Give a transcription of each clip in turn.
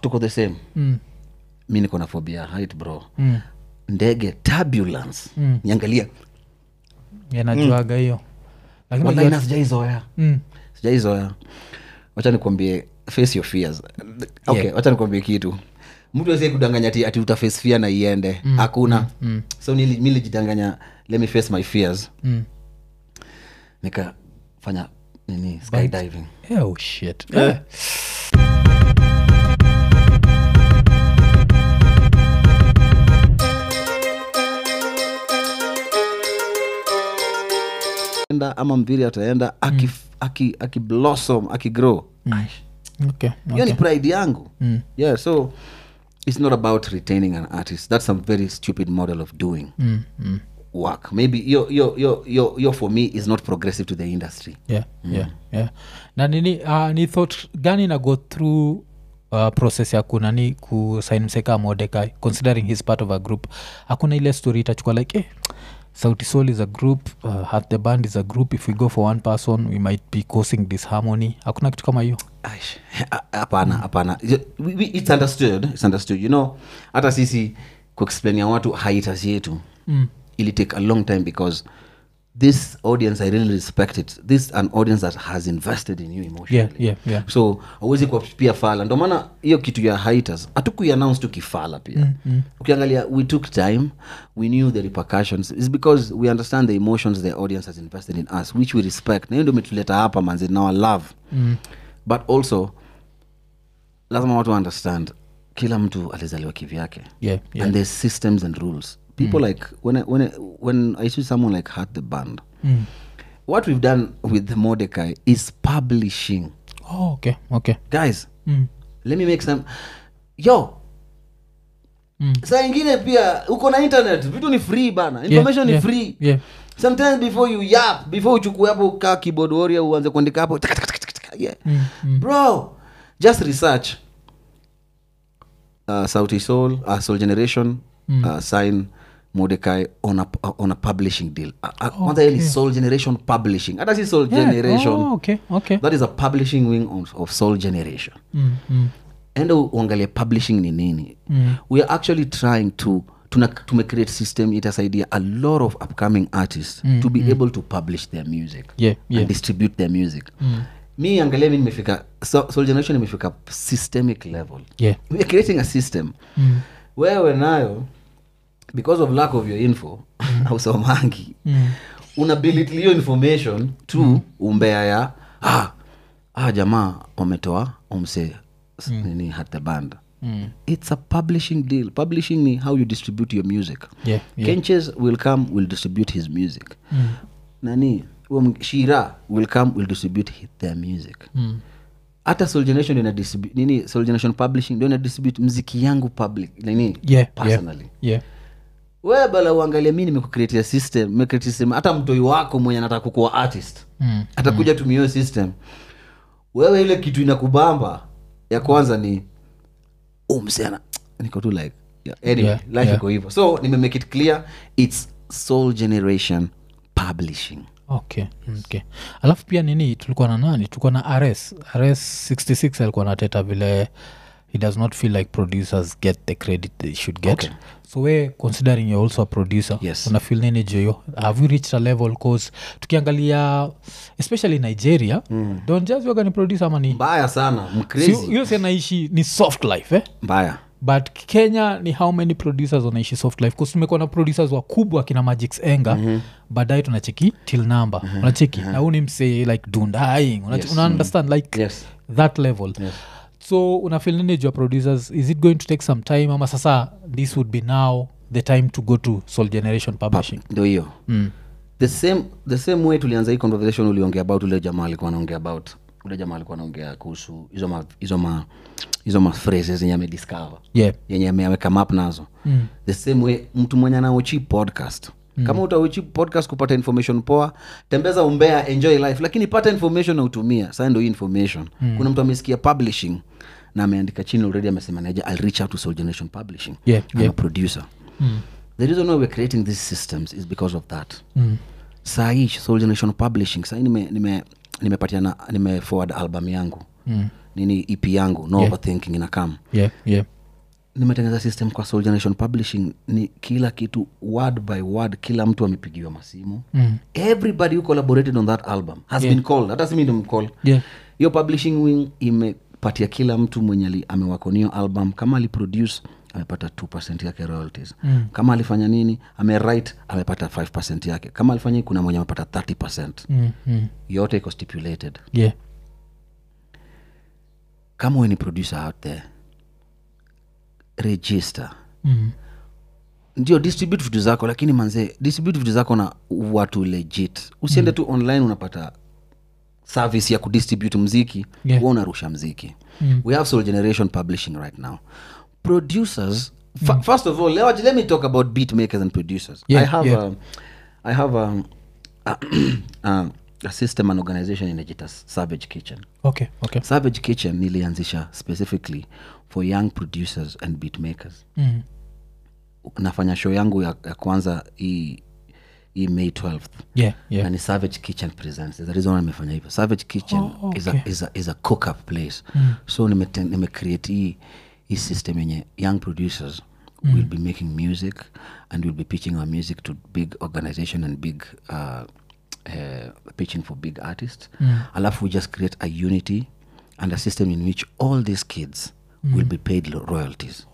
tuko the same. Mimi niko na phobia height bro. Ndege turbulence. Niangalia. Yanajuaga hiyo. Lakini wallahi sijaizoea. Sijaizoea. Wacha nikwambie face your fears. Okay, wacha nikwambie kitu. Mtu asiye kudanganya ati uta face fear na iende. Hakuna. So nilijidanganya, let me face my fears. Nikafanya nini skydiving. Oh shit. Ama mviri ataenda aki blossom, aki grow. Okay. Hiyo ni pride yangu. Yeah, so it's not about retaining an artist. That's a very stupid model of doing work. Maybe your for me is not progressive to the industry. Yeah. Na nini ni thought gani na go through process ya kunani kusign mseka Mordecai, considering he's part of a group? Hakuna ile story itachukua like Sauti Sol is a group, Hat the Band is a group. If we go for one person, we might be causing disharmony. Hakuna kitu kama hiyo? Hapana. It's understood. You know, hata sisi kuexplain ya watu haters yetu. It'll take a long time because this audience, I really respect it. This is an audience that has invested in you emotionally. Yeah. So hauwezi kwa pia fala. Ndio maana hiyo kitu ya haters hatukuiannounce tukifala pia. Ukiangalia, we took time, we knew the repercussions. It's because we understand the emotions the audience has invested in us, which we respect. Na hiyo ndio umetuleta hapa manzi, na our love. But also lazima watu understand kila mtu alizaliwa kivyake. And there's systems and rules. People like when I see someone like Hat the Band, what we've done with the Mordecai is publishing. Oh, okay. Guys, let me make some. Saa ingine pia uko na internet, vitu ni free bana. Information ni free. Sometimes before uchukue hapo ka keyboard warrior uanze kuandika hapo. Bro, just research. Sauti Sol, Soul Generation, sign Mordecai on a publishing deal. What the hell is Soul Generation Publishing? That is Soul Generation. Oh, okay. That is a publishing wing of Soul Generation. And uangalia publishing ni nini. We are actually trying to create system itasaidia a lot of upcoming artists to be able to publish their music and distribute their music. Mi angalia mimi nimefika Soul Generation imefika systemic level. We are creating a system wewe nayo, because of lack of your info au somangi unability hiyo information to umbea ya jamaa wametoa umse nini Hat the Band. It's a publishing deal. Publishing ni how you distribute your music. Kenches will come, will distribute his music. Nani Shira will come, will distribute their music. Hata Soul Generation ina distribute nini, Soul Generation Publishing ndio ina distribute muziki yangu public nini personally. Wewe bala uangalia mimi nimekucreate system, hata mtoi wako mwenye anataka kuwa artist atakuja tumia hiyo system. Wewe ile kitu inakubamba ya kwanza ni umsana niko tu like anyway life iko hivyo. So make it clear, it's Soul Generation Publishing. Okay. Alafu pia nini tulikuwa na nani? Tulikuwa na RS 66 alikuwa anateta vile he does not feel like producers get the credit they should get. So we considering you're also a producer, una feel nini joyo? Have you reached a level, cause tukiangalia especially Nigeria, don't just you're gonna produce money mbaya sana, mcrazy. You say naishi ni soft life mbaya. But Kenya ni how many producers wanaishi soft life? Cause tumekuwa na producers wakubwa kina Magix Enga, baadaye tunacheki till number, unacheki na huu ni msee like Dundai, una understand like that level. So una feel nini jua producers, is it going to take some time ama sasa this would be now the time to go to Soul Generation Publishing? Ndio hiyo. The same way tulianza hii conversation uliongea about ule jamaa alikuwa anaongea kuhusu hizo ma phrases yenye amediscover. Yenye ameweka map nazo. The same way mtu mwenye anaochi podcast. Kama utaochi podcast kupata information poa, tembeza umbea, enjoy life, lakini pata information na utumia. Sasa ndio information. Kuna mtu amesikia publishing na ameandika chini already, amesema naja I'll reach out to Soul Generation Publishing. I'm a producer. The reason why we're creating these systems is because of that. Saish Soul Generation Publishing, sasa nime forward album yangu. nini EP yangu no overthinking inakam nimetengeneza system kwa Soul Generation Publishing. Ni kila kitu word by word, kila mtu amepigiwa masimu. Everybody who collaborated on that album has been called. Hata simi ndo mcall. Hiyo publishing wing imepatia kila mtu mwenye amewakonio album, kama aliproduce amepata 2% yake royalties. Kama alifanya nini amewrite amepata 5% yake. Kama alifanya kuna mwenye amepata 30%. Yote iko stipulated. Kama wewe ni producer out there, register. Ndio distribute vitu zako, lakini manze distribute vitu zako na watu legit. Usiende tu online unapata service ya kudistribute muziki, wewe unarusha muziki. We have Soul Generation Publishing right now. Producers, first of all, let me talk about beat makers and producers. I have a system and organization in Ejitas, Savage Kitchen. Okay. Savage Kitchen nilianzisha specifically for young producers and beat makers. Nafanya show yangu ya kwanza hii May 12th. Na ni Savage Kitchen Presents. The reason nimefanya hivyo, Savage Kitchen is a cook up place. So nime create hii system yenye young producers will be making music and will be pitching our music to big organization and big pitching for big artists. Alafu we just create a unity and a system in which all these kids will be paid royalties.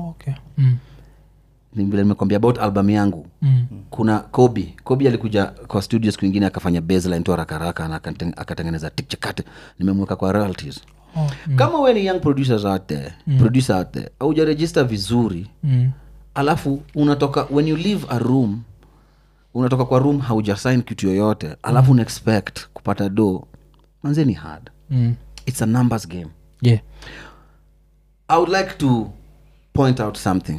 Vile nimekwambia about album yangu. Kuna Kobe alikuja kwa studios kwingine akafanya baseline tu haraka na akatengeneza tikchakate, nimemweka kwa royalties. Kama wewe ni young producers out there, producer out there, au register vizuri, alafu unatoka when you leave a room, unatoka kwa room hauja sign kitu yoyote, alafu una expect kupata do, manze ni hard. It's a numbers game. I would like to point out something.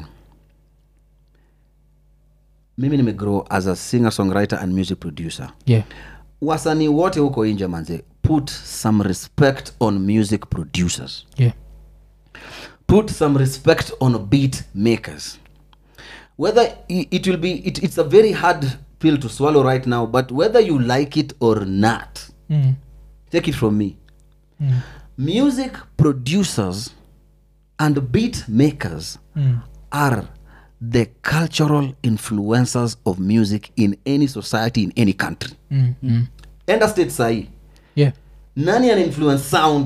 Mimi nimegrow as a singer songwriter and music producer. Wasanii wote huko nje manze, put some respect on music producers. Put some respect on beat makers. Whether it will be it's a very hard pill to swallow right now, but whether you like it or not, take it from me. Music producers and beat makers are the cultural influencers of music in any society, in any country. Enda state sahi. Nani ana influence sound?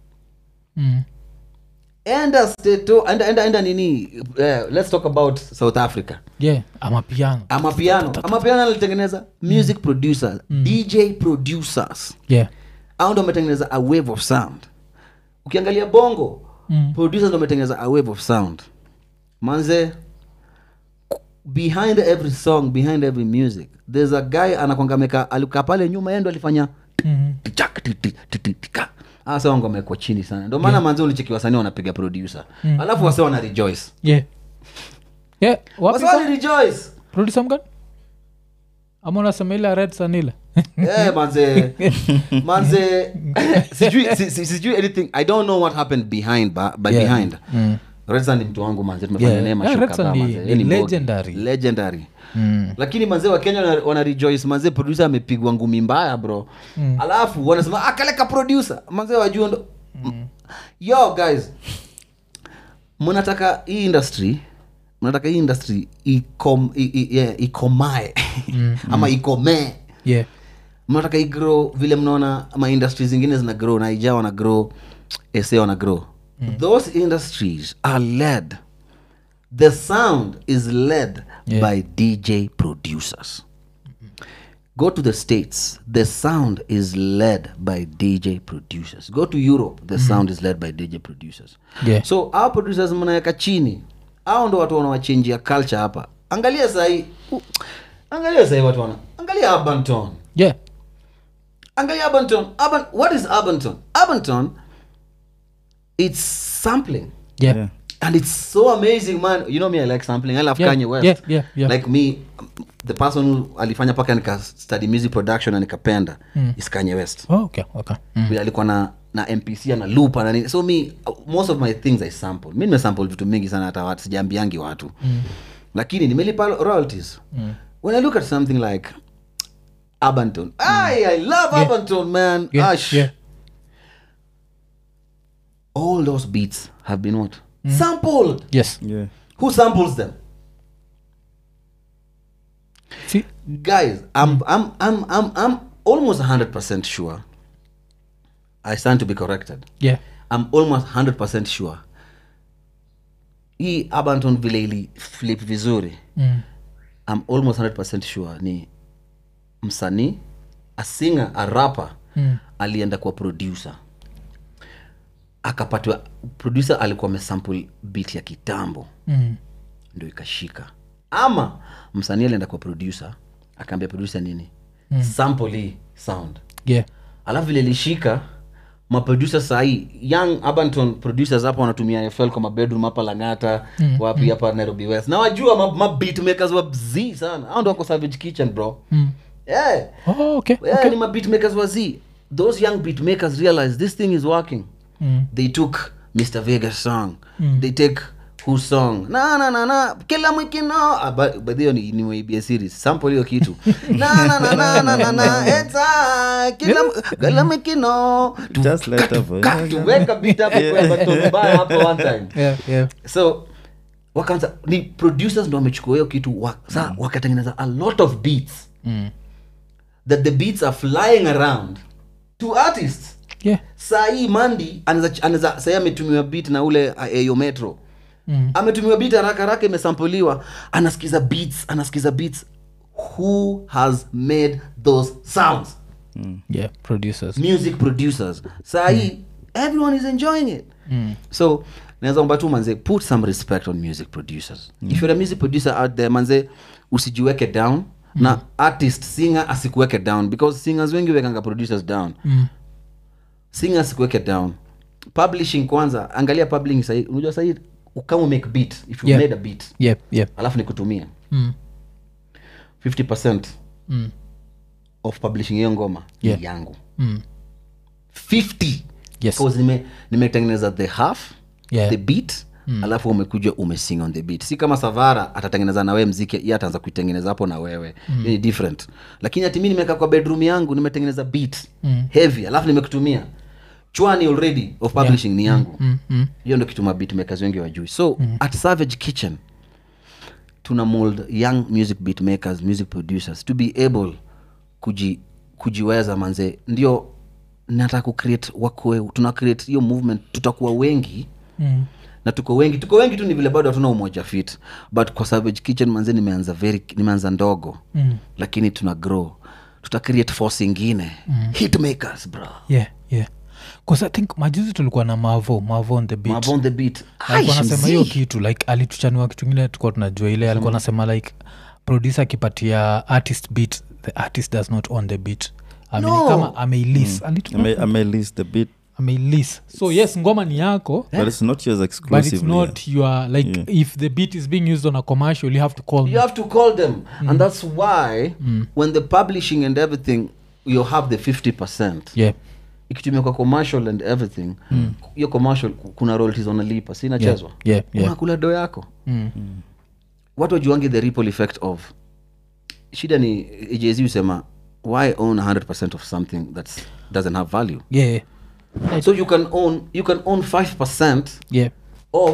Enda state to enda nini, let's talk about South Africa. Amapiano alitengeneza music producers, DJ producers. Au ndo wametengeneza a wave of sound. Ukiangalia bongo, producers ndo wametengeneza a wave of sound. Manze, behind every song, behind every music, there's a guy anakongameka alikuwa pale nyuma, yeye ndo alifanya asa wangu amekuwa chini sana. Ndio maana manzo ulicheki wasanii wanapiga producer. Alafu wase wana rejoice. Wase wana rejoice. Producer mgani? Amona Samela Red Sanila. Manze sijui anything. I don't know what happened behind behind. Redsan ni mtu wangu manze, tumefanya naye mashoka kama manze, ni legendary. Lakini manze wa Kenya wana rejoice manze, producer amepigwa ngumi mbaya bro. Alafu wanasema akaleka producer manze, wajua ndo yo guys, mnataka hii industry ikomae ama ikome. Mnataka igrow vile mnaona ma industries zingine zina grow, na ijawa na grow, SA wana grow. Those industries are led, the sound is led by DJ producers. Go to the States, the sound is led by DJ producers. Go to Europe, the sound is led by DJ producers. So our producers mnaweka chini, hao ndo watu wanawachangia culture hapa. Angalia sahi watu wana, angalia Urban Tone. Angalia Urban Tone. What is Urban Tone? Urban Tone, it's sampling. And it's so amazing, man. You know me, I like sampling. I love Kanye West. Like me, the person who alifanya paka nika study music production na nikapenda is Kanye West. Okay. Alikuwa na MPC na loop na nini. So me, most of my things I sample. Mimi nimesample vitu mingi sana hata watu sijaambiangi watu. Lakini nimelipa royalties. When I look at something like Urban Tone, I love Urban Tone, man. all those beats have been what sampled. Yes. Yeah. Who samples them? See, Guys, I'm almost 100% sure. I stand to be corrected. yeah. I'm almost 100% sure hii Abanton vile ili flip vizuri. I'm almost 100% sure ni msanii, a singer, a rapper alienda kwa producer, akapatiwa producer alikuwa amesample beat ya kitambo ndio ikashika, ama msanii alienda kwa producer akaambia producer nini sample hii sound, Yeah. alafu vile ilishika maproducer sahii young Abanton producers hapa wanatumia FL kwa bedroom hapa Langata wapi hapa Nairobi West, na wajua ma beat makers wa Z sana, hao ndio wako Savage Kitchen bro. Yeah. Oh, okay. Yeah, Okay. ni ma beat makers wa Z. Those young beat makers realized this thing is working. They took Mr. Vegas song. They take whose song na kila mwikino but hiyo ni waibia series sample hiyo kitu na eta kila mwikino Just let her voice. tuweka beat hapo kwa batomba hapo one time. Yeah. So wakaanza ni producers ndo wamechukua hiyo kitu wakatengeneza a lot of beats that the beats are flying around to artists. Yeah. Sahi Mandi anaweza sahi ametumiwa beat na ule Ayo Metro. Ametumiwa beat haraka imesampoliwa, anasikiza beats. Who has made those sounds? Yeah. Producers. Music producers. Sahi everyone is enjoying it. So naweza omba tu manze, put some respect on music producers. If you're a music producer out there manze, usijiweke down na artist singer asikuweke down, because singers wengi wekanga producers down. Singers asikuweke down. Publishing kwanza, angalia publishing sahi, unajua sahi kama make beat, if you made a beat Yeah. alafu nikutumia 50% of publishing hiyo ngoma ni yangu. 50. Yes. Because nimetengeneza the half, Yeah. the beat alafu umekuja umesing on the beat. Si kama Savara atatengeneza na wewe mziki, yeye ataanza kuitengeneza hapo na wewe. Ni different. Lakini ati mimi nimeka kwa bedroom yangu nimetengeneza beat heavy alafu nimekutumia chwani already of publishing ni yangu. Hiyo ndio kitu beat makers wengi wajui. So at Savage Kitchen tuna mold young music beat makers, music producers to be able kujiweza manze, ndio nataka ku create wakwe, tuna create hiyo movement, tutakuwa wengi na tuko wengi tu, ni vile bado hatuna umoja fit, but kwa Savage Kitchen manze nimeanza ndogo lakini tuna grow, tuta create force ingine hit makers bro. Yeah. Because I think majuzi tulikuwa na Mavo on the beat. Mavo on the beat. Alikuwa anasema hiyo kitu like alituchanua kitu ingine tulikuwa tunajua ile, alikuwa anasema like producer akipatia artist beat, the artist does not own the beat. No. Kama ameilis Amelist the beat, ameilis, so yes ngoma ni yako but it's not yours but it's exclusively. not your like if the beat is being used on a commercial you have to call You have to call them and that's why when the publishing and everything you have the 50%. yeah Ikitumia kwa commercial and everything hiyo commercial kuna royalties wanalipa, si inachezwa. yeah. Unakula do yako. Watu wajuange the ripple effect of shida ni Jay-Z usema why own 100% of something that doesn't have value. yeah So you can own 5% yeah of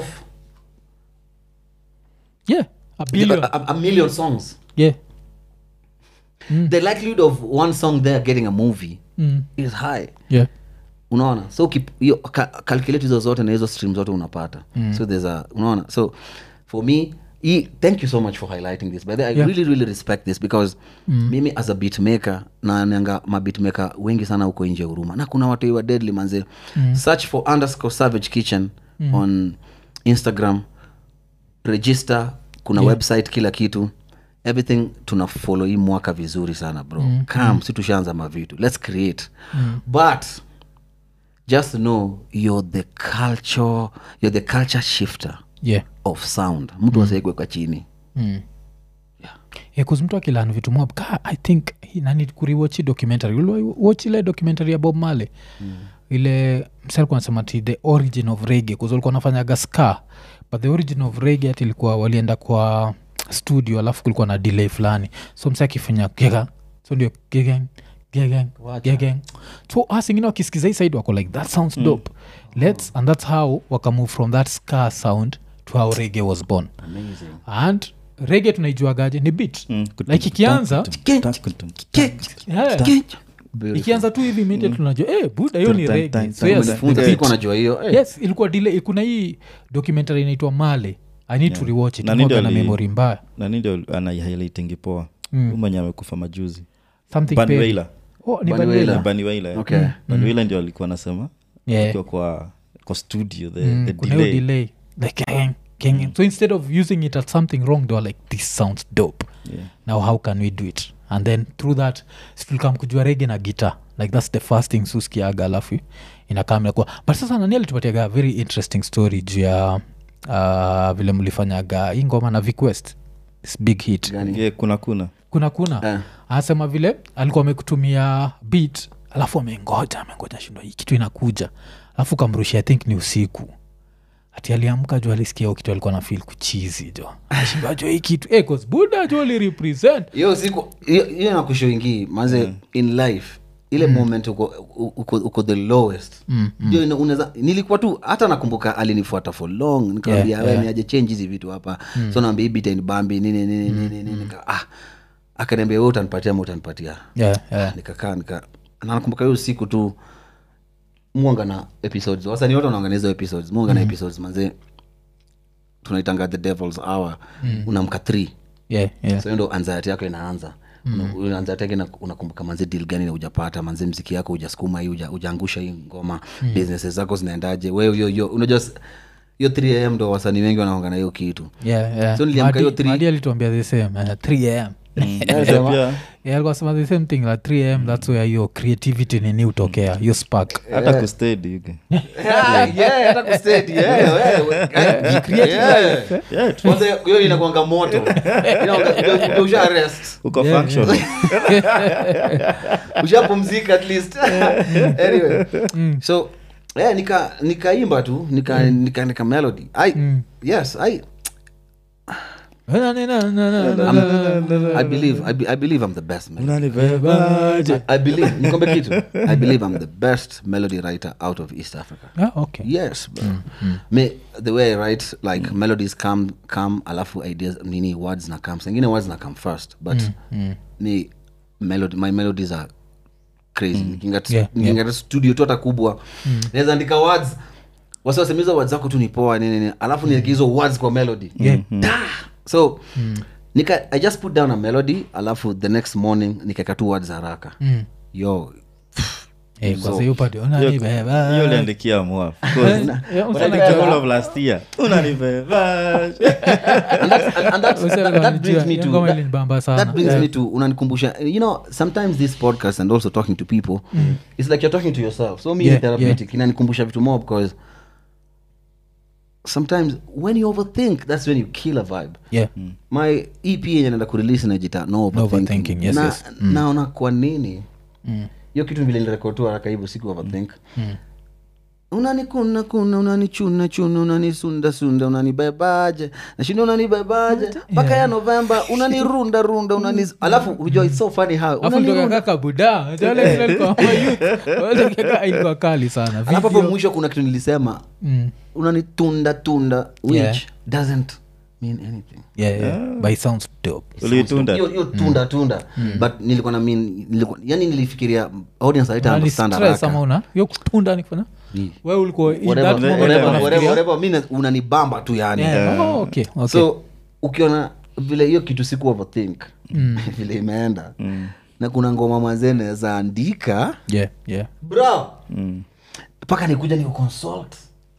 a million songs. yeah The likelihood of one song there getting a movie is high. yeah Unaona, so calculate hizo zote na hizo stream zote unapata. So there's unaona, so for me thank you so much for highlighting this, but I really respect this because mimi as a beat maker na nanga beat maker wengi sana huko nje Huruma, na kuna watu wa deadly manze. Search for _Savage Kitchen on Instagram, register, kuna website, kila kitu, everything tuna follow hii mwaka vizuri sana bro. Come si tushaanza mavitu, let's create but just know you're the culture shifter of sound. Mtu wasaigwe kwa chini. Kuzi mtu akilan vitu mob I think nani kuriwachi documentary, watch ile documentary ya Bob Marley ile msali kwa nasema the origin of reggae, kuzi walikuwa nafanyaga ska but the origin of reggae ati ilikuwa walienda kwa studio alafu kulikuwa na delay fulani, so msali akifanya giga, so ndio giga gang. So singine wakisikiza hii side wako like that sounds dope. And that's how wakamove from that ska sound to how reggae was born. Amazing. And reggae tunaijuagaje ni beat like ikianza ikianza tu hivi immediately tunajua buda hiyo ni reggae. So Najua hiyo yes ilikuwa delay. Kuna hii documentary inaitwa Male, I need to rewatch it. Na memory mbaya na ndio ana-highlighting poa mwenye amekufa majuzi something Banwailer. Ni Banwailer. Banwailer. Okay. Banwailer ndio alikuwa anasema kwa studio the kuna delay like gang. So instead of using it as something wrong they were like this sounds dope. Now how can we do it? And then through that tulikam kujua reggae na guitar like that's the first thing suskiaga alafu inakamera kwa. But sasa nani alitupatiaga very interesting story juu ya vile mlifanyaga hii ngoma na Viquest this big hit kuna anasema vile alikuwa amekutumia beat alafu amengoja shindwa hii kitu inakuja alafu kamrushia I think ni usiku ati aliamka juu alisikia kitu alikuwa na feel kuchizi jo ashindwa jo hii kitu cause buda jo li represent hiyo siku hiyo nakushoingi manze in life ile moment uko the lowest ndio unaweza nilikuwa tu hata nakumbuka alinifuata for long nikamwambia wewe niaje change hizi vitu hapa so naambia hii beat and bambi nini akaniambia wewe utanipatia nikakaa na nakumbuka hiyo siku tu muanga na episodes wasanii wote wanaangalia episodes muanga na episodes manze tunaitanga the devil's hour unamka 3 so ndio anxiety yako inaanza anxiety yake unakumbuka manze deal gani na hujapata manze muziki yako hujasukuma hii hujaangusha hii ngoma businesses zako zinaendaje wewe hiyo unajua hiyo 3 am ndo wasanii wengi wanaongana hiyo kitu so niliamka hiyo 3 hadi alituambia the same 3 am alikuwa sema the same thing like 3 am that's where your creativity nini utokea your spark hata kustedi yuke hata kustedi creative kwanza hiyo inakuanga moto inakuanga usha rest uko functional ushapumzika at least anyway so nikaimba tu nika melody I believe I'm the best melody. I believe I'm the best melody writer out of East Africa. Okay. Yes, bro. The way I write like melodies come alafu ideas nini words na come. Singine words na come first, but my melodies are crazy. Nikingata studio tota kubwa. Naweza andika words. Wasemaza words zako tu ni poa nini alafu niweke hizo words kwa melody. So I just put down a melody alafu the next morning nikaweka tu words haraka yo kwa hiyo padi unani beba hiyo liandikia mwa all of last year unani beba and that brings me to unanikumbusha sometimes this podcast and also talking to people it's like you're talking to yourself so me therapeutic inanikumbusha vitu more because sometimes when you overthink that's when you kill a vibe my EP yenye naenda kurelease najita no overthinking naona kwa nini hiyo kitu vile nirecord tu haraka hivyo siku overthink unanikuna unanichuna unanisunda unanibebaje nashinda unanibebaje mpaka ya November unanirunda alafu unajua it's so funny how unanirunda kaka buda jale alikuwa youth kaka ilikuwa kali sana alafu hapo mwisho kuna kitu nilisema unanitunda which doesn't mean anything but it sounds dope ulitunda tunda but nilikuwa na yani nilifikiria audience haita understand stress ama una hiyo kutunda ni kufanya wewe ulikuwa in that moment whatever mimi unanibamba tu yani okay so ukiona vile hiyo kitu siku overthink vile imeenda na kuna ngoma mazene za andika bro paka nikuja ni consult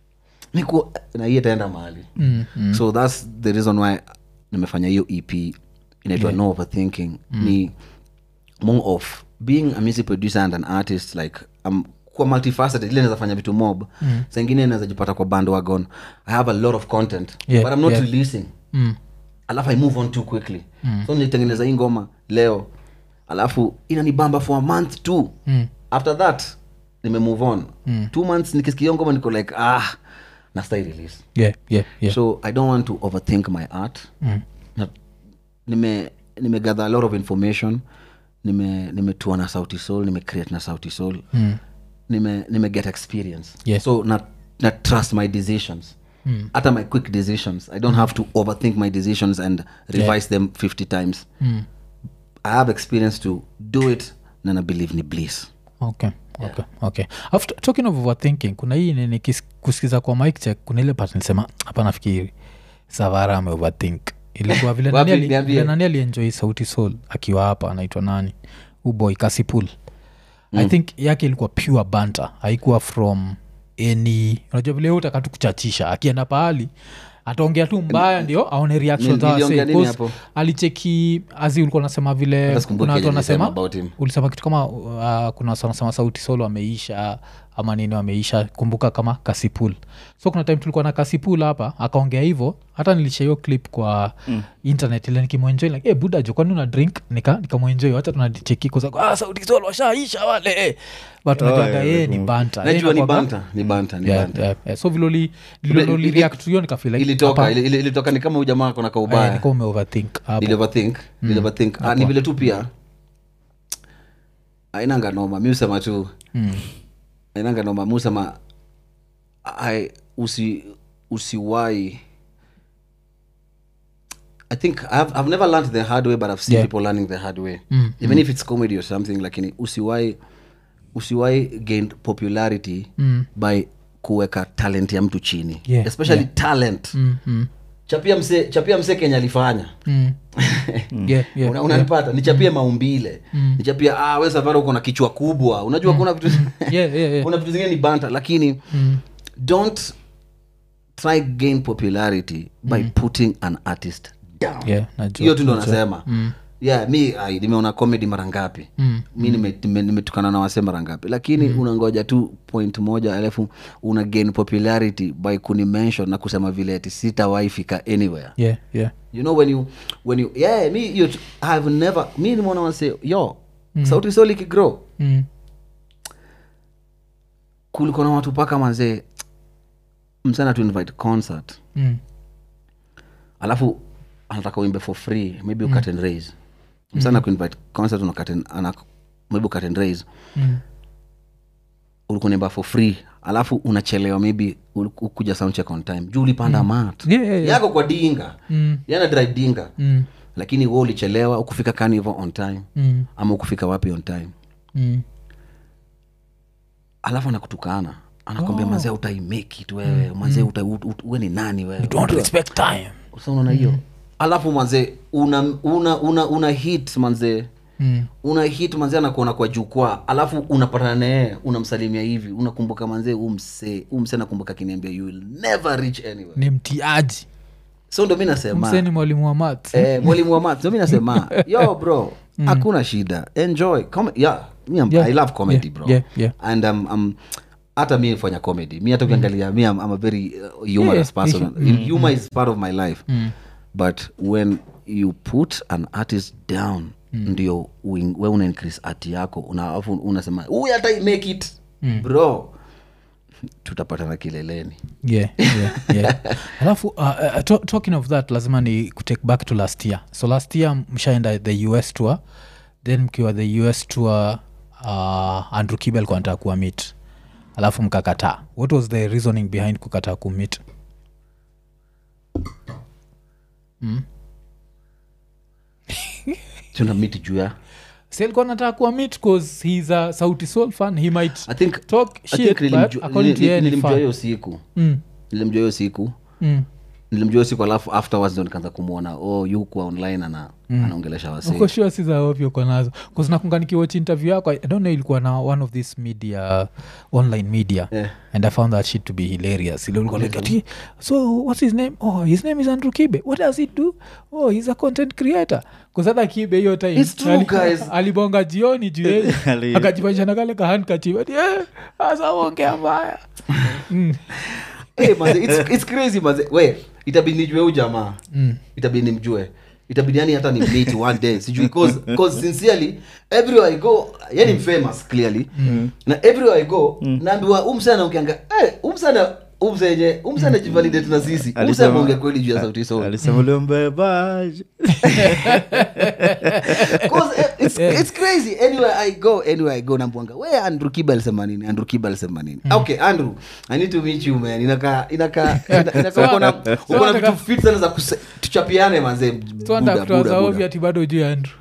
na hiyo itaenda mahali so that's the reason why nimefanya hiyo EP inaitwa No Overthinking ni more of being a music producer and an artist like kwa multifaceted ile naweza fanya vitu mob saa ingine naweza jipata kwa bandwagon I have a lot of content but I'm not releasing alafu I move on too quickly so nilitengeneza hii ngoma leo alafu inanibamba for a month too after that nime move on 2 months nikisikia ngoma niko like na stay release so I don't want to overthink my art nime gather a lot of information nimetua na Sauti Sol, nimecreate na Sauti Sol, nime get experience. Yes. So na trust my decisions. Hata my quick decisions, I don't have to overthink my decisions and revise them 50 times. I have experience to do it, na na believe ni bliss. Okay. After talking of overthinking, kuna hii nini kusikiza kwa mic check, kuna ile part nilisema hapa nafikiri Savara ame overthink. Ilikuwa vile nani alienjoy Sauti Sol akiwa hapa, anaitwa nani? Boy Kasipul. I think yake ilikuwa pure banter. Haikuwa from any, unajua vile utakatu kuchachisha. Akienda pahali ataongea tu mbaya ndio aone reaction za wase. Alicheki azi ulikuwa unasema vile kuna watu wanasema ulisema kitu kama kuna watu wanasema Sauti Sol ameisha ama nini wameisha, kumbuka kama Kasipul. So kuna time tulikuwa na Kasipul hapa akaongea hivyo, hata nilishare hiyo clip kwa internet ile nikimuenjoy like buda jo kwani una drink nikamuenjoy, hata tunacheki kwa Sauti Sol washaisha wale but tunataka ni banter. Najua ni banter. Yeah. So vile react to you nikafeel like ilitoka ni kama ujamaa kuna ka ubaya. Ni kama overthink hapo. Overthink. Ni vile tu pia ainanga noma mimi usema tu. Ainanga noma mimi usema usiwai. I think I've never learned the hard way, but I've seen people learning the hard way. Even if it's comedy or something, lakini usiwai gain popularity by kuweka talent ya mtu chini. Especially talent. Chapia mse Kenya alifanya. Unanipata? Nichapie maumbile. Nichapia wewe Savara uko na kichwa kubwa. Unajua kuna vitu kuna vitu zingine ni banta, lakini don't try gain popularity by putting an artist down. Hiyo tu ndo nasema. Mi nimeona comedy mara ngapi. Mi nimetukana na wase mara ngapi, lakini unangoja tu point moja alafu una gain popularity by kunimention na kusema vile eti sitawahi fika anywhere. You know when you I've never mi nimeona wase Sauti Sol ikigrow. Kulikuwa na watu paka manze msana to invite concert. Alafu anataka uimbe for free, maybe you cut and raise. Msana kuinvite concert maybe you cut and raise. Ulikuwa unaimba for free, alafu unachelewa, maybe ukuja sound check on time. Juu ulipanda mat. Yako kwa dinga. Yana drive dinga. Lakini wewe ulichelewa, ukufika Carnival on time. Ama ukufika wapi on time. Alafu anakutukana. Anakwambia manze utaimake it wewe. Manze wewe ni nani wewe? You don't respect time. Unaona hiyo? Alafu manze una hit manze. Una hit manze anakuona kwa jukwaa. Alafu unapatana naye, unamsalimia hivi, unakumbuka manze umse nakumbuka kiniambia you will never reach anywhere. Ni mtiaji. So ndo mimi nasema. Mse ni mwalimu wa maths. Mwalimu wa maths. Ndo mimi nasema, yo bro, hakuna shida. Enjoy. I love comedy bro. And hata mimi nafanya comedy. Mimi hata ukiangalia mimi I'm a very humorous person. Humor is part of my life. But when you put an artist down, ndio wewe una increase art yako, unasema huyu hata make it bro, tutapatana kileleni. Alafu talking of that, lazima ni take back to last year. So last year mshaenda the US tour, then mkiwa the US tour Andrew Kibe alikuwa anataka kuwa meet, alafu mkakataa. What was the reasoning behind kukataa kumit? Tuna meet juu ya Selko nataka kuwa meet cause he's a Sauti Sol fan. He might talk shit, but according to you nilimjua hiyo siku. Nilimjua siku alafu afterwards ndio nikaanza kumuona yuko online anaongelesha wase. Uko sure si za ovyo kwa nazo? Cause nakumbuka nikiwatch interview yako, I don't know, ilikuwa na one of this media, online media, and I found that shit to be hilarious. Ile ulikuwa like, so what's his name? His name is Andrew Kibe. What does he do? He's a content creator. Cause hata Kibe hiyo time it's true guys, alibonga jioni juu yeye akajifanya na kale kahan kachiba. Asa ongea mbaya. Hey manze, it's crazy manze. Wait, itabidi nijue huyu jamaa. Itabidi nimjue. Itabidi yani hata ni meet one day. Sijui cause sincerely everywhere I go, yani famous clearly. Na everywhere I go, naambiwa umsana ukianga, umsana jivalidate na sisi. Umsana monge kweli juu ya Sauti Sol. Alisema leo mbebaje. Cause it's crazy. Anywhere I go nambwanga where Andrew Kiba alisema nini. Okay, Andrew, I need to meet you, man. Inaka uko na vitu fit sana za tuchapiane manze. Tuanza ati bado juu ya Andrew.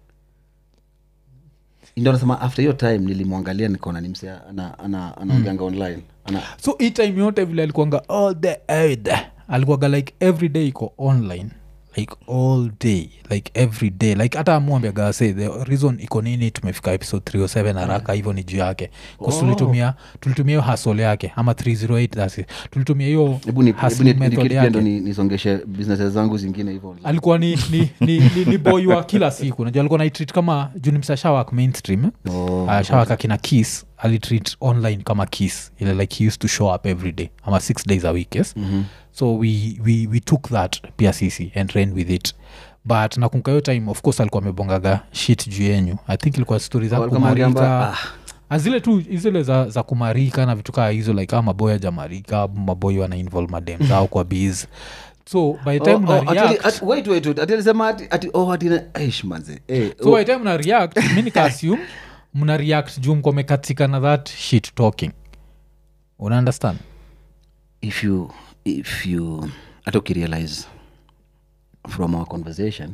Ndio nasema after your time nilimwangalia nikaona ni msea anaonganga online. So each time yote vile alikuanga all day alikuanga like every day iko online. Like all day, like every day, like hata amwambia gase the reason iko nini tumefika episode 307 haraka hivyo ni juu yake kwa tulitumia hiyo hustle yake ama 308 that's it. Tulitumia hiyo method yake ndo nisongeshe businesses zangu zingine hivyo. Alikuwa ni boy wa kila siku unajua alikuwa na treat kama juni msashawak mainstream shawaka kina Kiss alitreat online kama Kiss ile like he used to show up every day ama 6 days a week yes. So we took that pia sisi and ran with it but nakumbuka hiyo time of course alikuwa amebongaga shit juu yenyu. I think ilikuwa stories za kumarika azile tu izile za kumarika na vitu kaa hizo like maboy ya jamarika maboy wana involve madem zao kwa biz. So by the time una react wait alisema ati aish manze so by the time una react mimi nika assume mna react juu mko mekatika na that shit talking. Una understand if you atoki realize from our conversation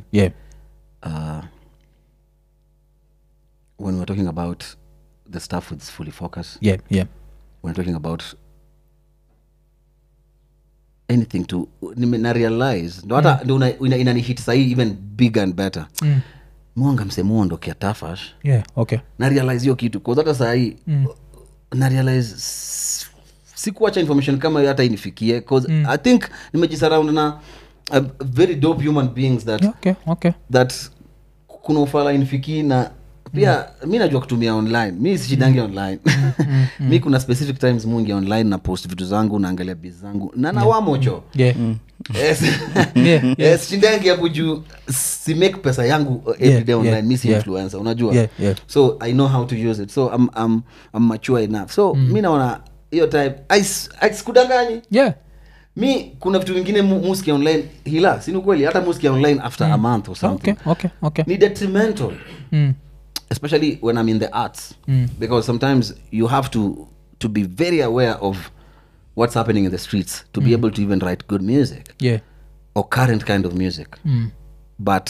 when we're talking about the stuff with fully focus we're talking about anything to na realize ndo hata ndo inani hit sahi even bigger and better mwanga msemo ndo kia tafash okay na realize hiyo kitu kwa hata sahi na realize sikuacha information kama hata inifikie cause I think nimejisurround na very dope human beings that that kuna ufala inifiki na pia mimi najua kutumia online. Mimi sijidangi online. Mimi kuna specific times mungi online na post vitu zangu naangalia biz zangu na wamocho. Yes, sijidangi hapo juu si make pesa yangu every day online. Mimi si influencer unajua. So I know how to use it. So I'm mature enough. So mimi naona hiyo type sikudangani. Mi kuna vitu vingine musiki online hila sinu kweli hata musiki online after a month or something. Okay. Ni detrimental. Especially when I'm in the arts because sometimes you have to be very aware of what's happening in the streets to be able to even write good music or current kind of music. But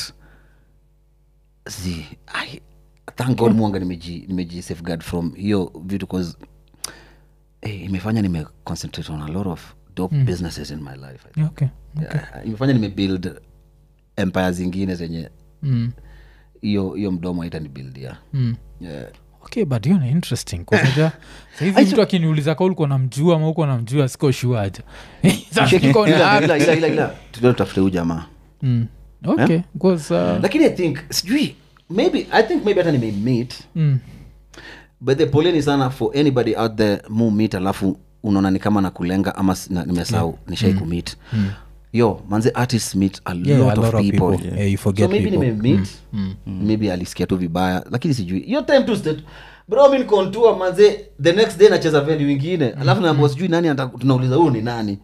I thank God mwanga nimeji safeguard from hiyo vitu cause imefanya nime concentrate on a lot of dope businesses in my life. Imefanya nimebuild empire zingine zenye hiyo mdomo haitani build okay but you know interesting kwa sababu sasa hivi mtu akiniuliza kwa ulikuwa namjua ama uko namjua siko sure aje sasa kiko na ila tutafute huyu jamaa okay because lakini I think maybe hata meet but the poleni sana for anybody out there mu meet alafu unaona ni kama nakulenga ama nimesahau nishai kumeet yo manze artists meet a lot of people. You forget so maybe nimemeet maybe alisikia tu vibaya lakini sijui your time to state bro mimi contour manze the next day nacheza venue wengine alafu naambiwa sijui nani tunauliza huyu ni nani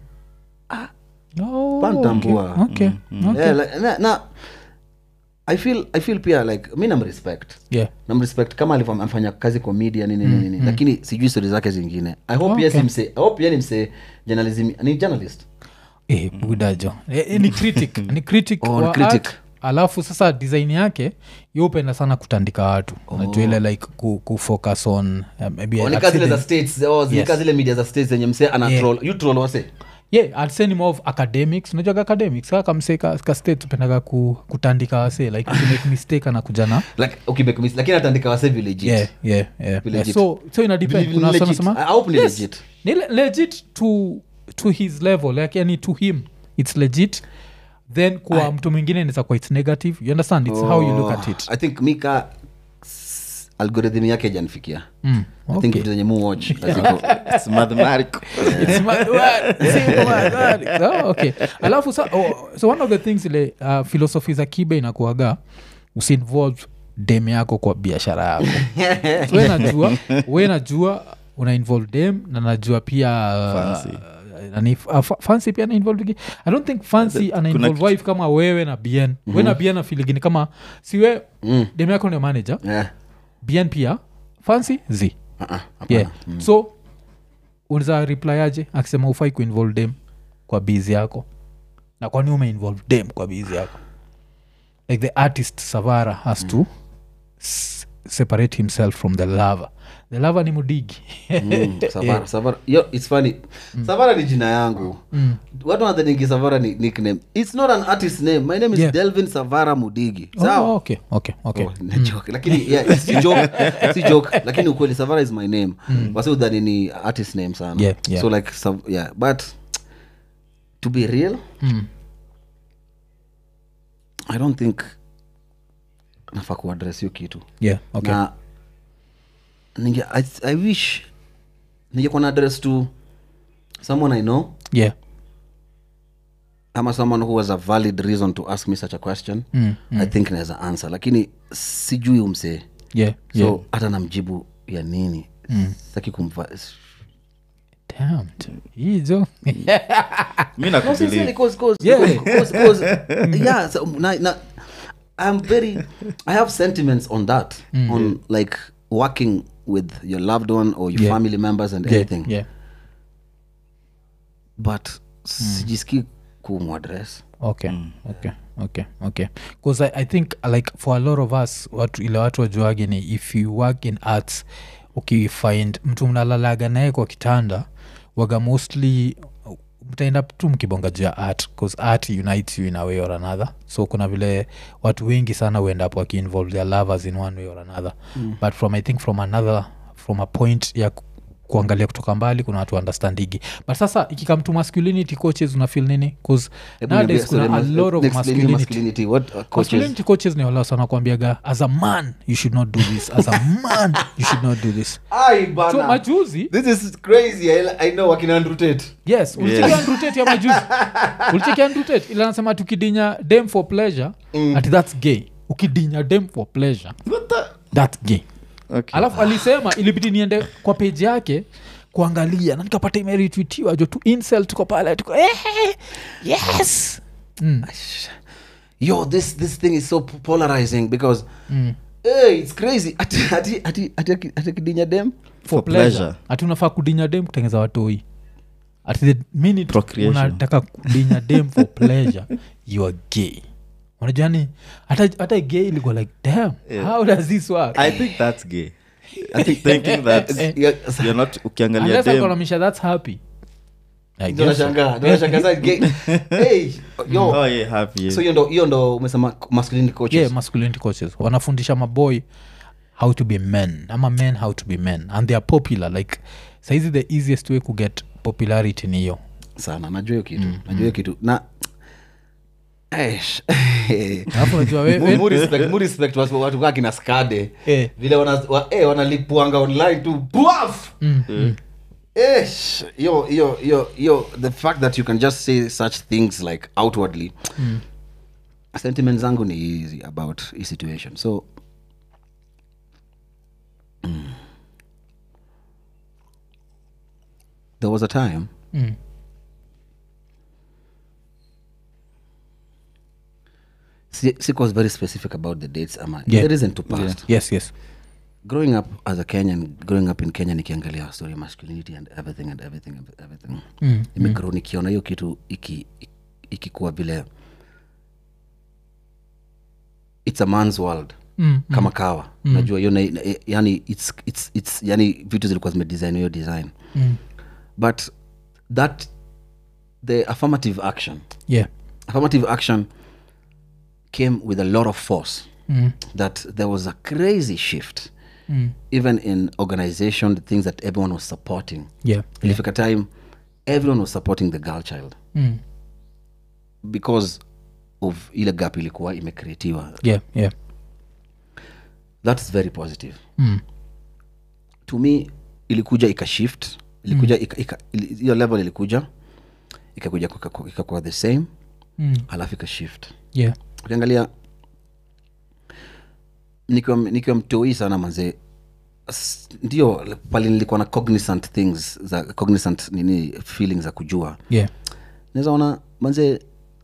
pantambua okay na I feel pia like mi namrespect kama alifanya kazi comedian nini lakini sijui stories zake zingine I hope pia ni mse journalism ni journalist budajo ni critic wa art. Alafu sasa design yake yopenda sana kutandika watu unajua ile like kufocus on maybe zile za states zile media za states zenye mse ana troll you troll wase I'd say ni more of academics unajua academics kama mse ka state upendaga kutandika wase like you make mistake na kujana like okay make mistake lakini atandika wase vile legit so ina depend kuna sana sema I hope ni legit ni legit to his level like yani to him it's legit then kwa mtu mwingine inaweza kuwa it's negative you understand it's how you look at it. I think mika algorithm yake janifikia I think vitu zenye mu watch it's mathematical okay alafu so one of the things ile philosophy za Kibe inakuaga usinvolve dem yako kwa biashara yako so we najua una involve dem na najua pia nani Fancy pia ana involve. I don't think Fancy ana involve wife kama wewe na Bien. Wewe na Bien na feeling kama siwe dem yako ni manager. Yeah. Bien pia Fancy z. Yeah. So unaweza reply aje akisema ufai kuinvolve dem kwa busy yako? Na kwani umeinvolve dem kwa busy yako? Like the artist Savara has to separate himself from the lover. The lover ni Mudigi. Savara. Yo, it's funny. Savara ni jina yangu. Watu wanadhani Savara ni nickname. It's not an artist name. My name is Delvin Savara Mudigi. Oh, okay. Joke. Lakini yeah, si joke. Lakini ukweli Savara is my name. Wasi udhani ni artist name sana. Yeah. So like but to be real, I don't think nafaa kuaddress hiyo kitu. Yeah, okay. Na I wish ningekuwa na address to someone I know. Yeah. Ama someone who has a valid reason to ask me such a question. I think naweza answer. Lakini sijui umse. Yeah. So hata namjibu ya nini. Saki kumva. Damn. Hizo. Mimi nakubali. Yeah, so I have sentiments on that. On like working with your loved one or your family members and everything. Yeah. But sijiski kumwadress. Okay. Because I think like for a lot of us ile watu wajuage ni if you work in arts find mtu mnalalaga naye kwa kitanda waga mostly mtaenda tu mkibonga juu ya art because art unites you in a way or another. So kuna vile watu wengi sana huenda hapo waki-involve their lovers in one way or another. But from a point ya kuangalia kutoka mbali kuna watu understandigi. But sasa ikikam to masculinity coaches una feel nini? Because nowadays kuna a lot of masculinity. Masculinity coaches ni wala sana kuambiaga as a man you should not do this. As a man you should not do this. So majuzi this is crazy. I know wakina Andrutate. Yes, ulicheki Andrutate ya majuzi. Ulicheki Andrutate ila anasema tukidinya dem for pleasure at that's gay. Ukidinya dem for pleasure that's gay. Okay. Alafu alisema ilibidi niende kwa page yake kuangalia na nikapata imeretweetiwa jo tu insult tuko pale tuko yes. Yo, this thing is so polarizing because it's crazy. Ati kidinya dem for pleasure. Ati unafaa kudinya dem kutengeza watoi. At the minute unataka kudinya dem for pleasure you are gay. Unajani hata gay ilikuwa like damn, how does this work? I think that's gay. I think thinking that you're not ukiangalia dem. Unless akonomisha that's happy. Don't shanga gay. Hey, yo. Oh yeah, happy. So hiyo ndo umesema masculinity coaches. Yeah, masculinity coaches. Wanafundisha maboy how to be men. Ama men how to be men. And they are popular. Like saizi the easiest way to get popularity ni hiyo. Sana, najua hiyo kitu. Na hapo unajua wewe more respect watu kwa kina Skade vile wanalipuanga online tu buff. Yo the fact that you can just say such things like outwardly. Sentiments zangu ni easy about this situation. So there was a time Siko was very specific about the dates. There isn't to past. Yes. Growing up as a Kenyan, growing up in Kenya nikiangalia story of masculinity and everything. Nimegrow nikiona hiyo kitu ikikuwa vile it's a man's world. Kama kawa. Najua yani it's yani vitu zilikuwa zimedesign hiyo design. But that the affirmative action came with a lot of force. That there was a crazy shift even in organization, the things that everyone was supporting. Ilifika time everyone was supporting the girl child because of ile gap ilikuwa imekreatiwa. That is very positive. To me ilikuja ikashift, ilikuja hiyo level ilikuja ikakuwa the same alafu ikashift. Ukiangalia nikiwa mtoi sana manze, ndio pale nilikuwa na cognizant nini feelings za kujua naweza ona manze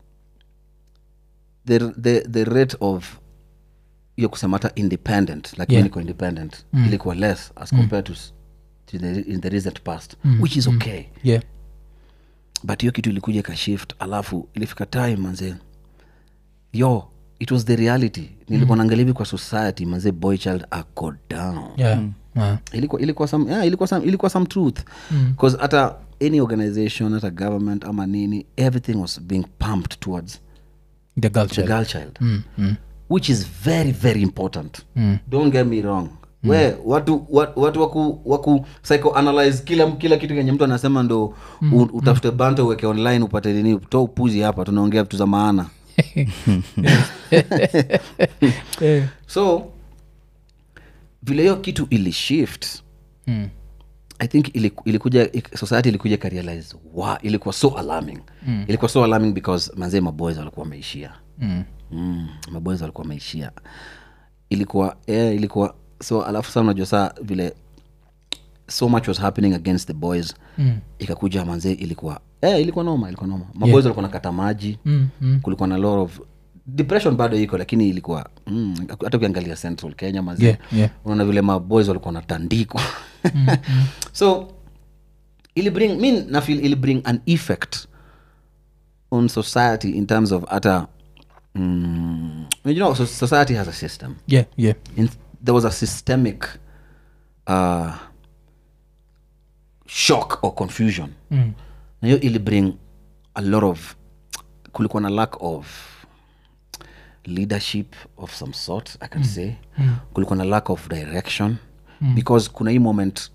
the rate of hiyo kusema hata independent like when niko independent ilikuwa less as compared to in the recent past which is okay but hiyo kitu ilikuja ka shift alafu ilifika time manze it was the reality nilikuwa naangalia hivi kwa society manze boy child ako down ilikuwa some truth because hata any organization hata government ama nini everything was being pumped towards the girl child which is very very important don't get me wrong we watu waku psychoanalyze kila kitu kenye mtu anasema ndo utafute banto uweke online upate nini toa upuzi hapa tunaongea vitu za maana so vile hiyo kitu ili shift I think ilikuja society ilikuja ka realize ilikuwa so alarming ilikuwa so alarming because manze maboys walikuwa wameishia maboys walikuwa wameishia ilikuwa so alafu sasa unajua saa vile so much was happening against the boys ikakuja manze ilikuwa noma maboys walikuwa nakata maji kulikuwa na lot of depression bado iko lakini ilikuwa hata ukiangalia Central Kenya manze unaona vile maboys walikuwa natandikwa so ili bring an effect on society in terms of hata so society has a system there was a systemic shock or confusion na hiyo ili bring a lot of kulikuwa na lack of leadership of some sort I can say kulikuwa na lack of direction because kuna hii moment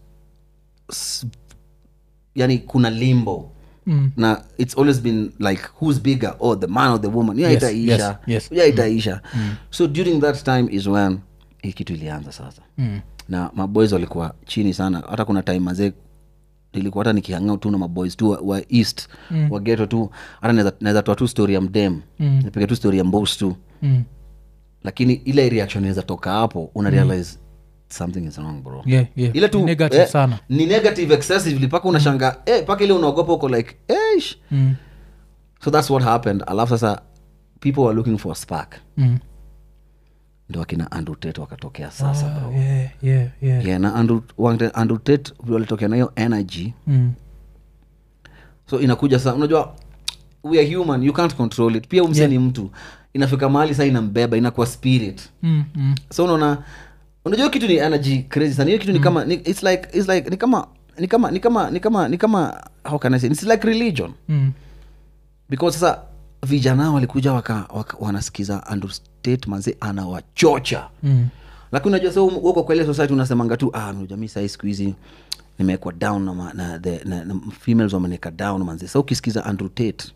yani kuna limbo na it's always been like who's bigger the man or the woman itaisha so during that time is when hii kitu ilianza sasa na maboys walikuwa chini sana hata kuna time mazee nilikuwa hata nikihangao tu na maboys tu wa east wa ghetto tu hata naweza toa tu story ya mdem nipige tu story ya mbos tu lakini ile reaction inaweza toka hapo una realize something is wrong bro ile tu negative sana ni negative excessively paka unashanga paka ile unaogopa uko like so that's what happened alafu sasa people were looking for a spark ndo akina Andrew Tate wakatokea sasa bro na Andrew Tate walitokea na hiyo energy so inakuja sasa unajua we are human you can't control it pia umseni mtu inafika mahali sasa inambeba inakuwa spirit so unaona unajua kitu ni energy crazy sana hiyo kitu ni kama it's like ni kama how can I say it's like religion because sasa vijana walikuja wanasikiza Andrew Tate manze anawachocha lakini unajua sasa uko kwa ile society unasemanga tu unajua mimi sasa siku hizi nimekuwa down na females wameneka down manze sasa ukisikiza Andrew Tate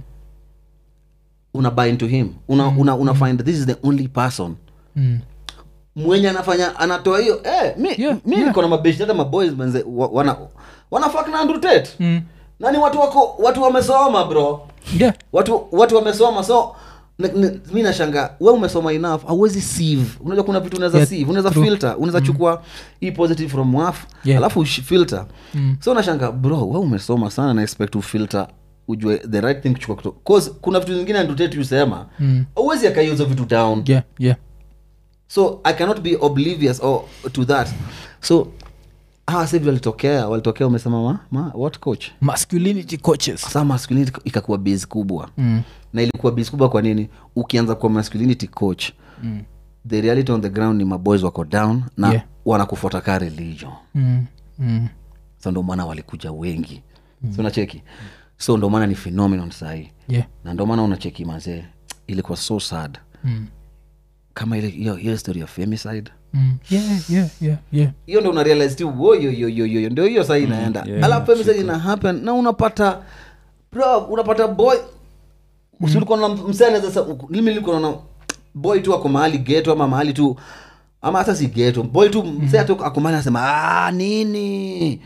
una buy into him una find this is the only person mwenye anatoa hiyo mi niko na mabeshi hata maboys manze wana fuck na Andrew Tate nani watu wamesoma bro watu wamesoma so mi nashanga we umesoma enough hauwezi sieve unajua kuna vitu unaweza sieve unaweza filter unaweza chukua hii positive from waf alafu filter so nashanga bro we umesoma sana na expect to filter ujue the right thing kuchukua cause kuna vitu zingine Andrew Tate usema hauwezi akaiuza vitu down so I cannot be oblivious to that so sasa walitokea umesema what coach masculinity coaches sasa masculinity ikakuwa base kubwa na ilikuwa base kubwa kwa nini ukianza kwa masculinity coach the reality on the ground ni maboys wako down na wanakufuata ka religion so ndo maana walikuja wengi so unacheki so ndo maana ni phenomenon sahi na ndo maana unacheki mazee ilikuwa so sad kama ile story of femicide hiyo ndo una realize tu yo ndio hiyo sasa inaenda alafu femicide ina happen na unapata boy usilikuwa na msana sasa mimi nilikuwa na boy tu ako mahali ghetto ama mahali tu ama hata si ghetto boy tu msana tu ako mahali anasema nini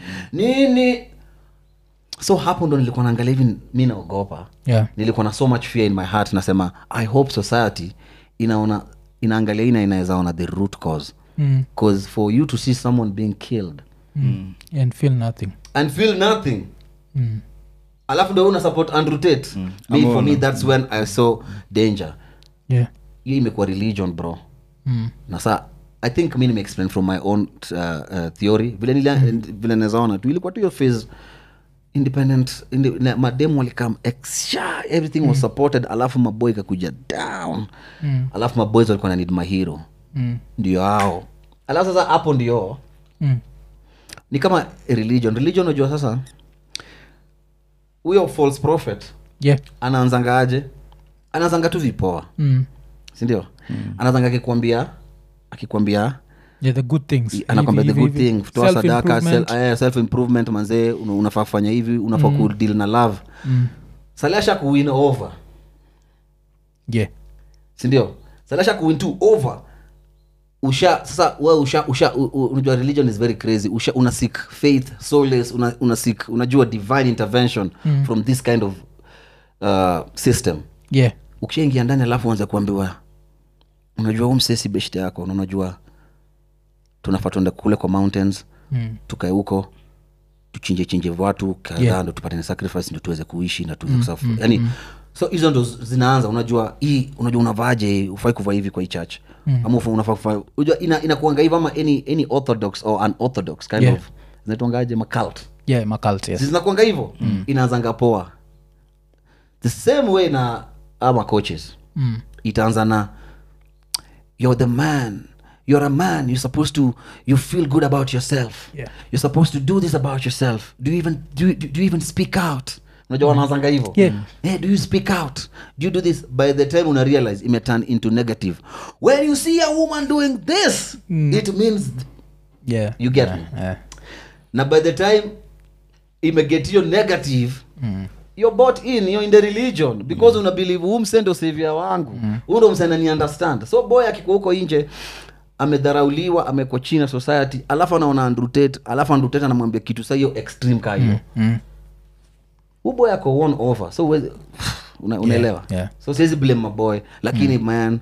so hapo ndo nilikuwa naangalia hivi mimi naogopa nilikuwa na so much fear in my heart nasema I hope society inaangalia inaweza ona the root cause because for you to see someone being killed and feel nothing and feel nothing alafu ndo una support Andrew Tate for me that's when I saw danger. yeah Hiyo imekuwa religion bro. Na saa I think mi nime-explain from my own theory vile nazaona tu ilikuwa tu hiyo phase independent mademu walikam everything was supported alafu maboy kakuja down alafu maboys walikuwa na need mahero ndio hao alafu sasa hapo ndio ni kama religion unajua sasa huyo false prophet yeah anaanzanga tu vipoa sindio anaanzanga akikwambia yeah the good things anakwambia the good thing toa sadaka self improvement manzee unafaa kufanya hivi unafaa ku deal na love salasha ku win over yeah sindio salasha ku win over sasa wewe unajua religion is very crazy una seek faith solace una seek unajua divine intervention from this kind of system yeah ukishaingia ndani alafu uanze kuambiwa unajua msesi beshte yako na unajua tunafaa tuende kule kwa mountains tukae huko tuchinje watu kadhaa ndo tupate sacrifice ndo tuweze kuishi na tuweze kusafu yani so hizo ndo zinaanza unajua unavaaje ufai kuvaa hivi kwa hii church ama unafaa kuvaa unajua inakuanga hivi ama any orthodox or unorthodox kind of zinaitwangaje macult yes zinakuanga hivyo inaanzanga poa the same way na ama coaches itaanza na you're the man you're a man you're supposed to you feel good about yourself you're supposed to do this about yourself do you even speak out unajua wanaanzanga hivyo hey, do you speak out do you do this by the time una realize it may turn into negative when you see a woman doing this it means you get me na by the time imeget you negative you're bought you're in the religion because una believe msendo savior wangu ndo msana ni understand so boy akiko huko nje amedharauliwa ameko chini society alafu anaona Andrew Tate anamwambia kitu sasa hiyo extreme ka hiyo boy ako won over so unaelewa so siwezi blame my boy lakini man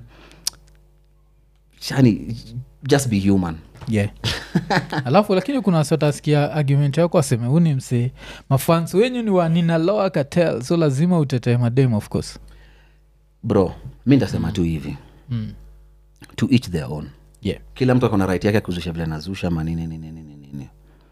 shani just be human alafu lakini kuna sotasikia argument yako aseme uni msee mafans wenyu ni wanina lower cartel so lazima utetee madem of course bro mi ndasema tu hivi to each their own kila mtu akona right yake kuzusha vile nazusha manini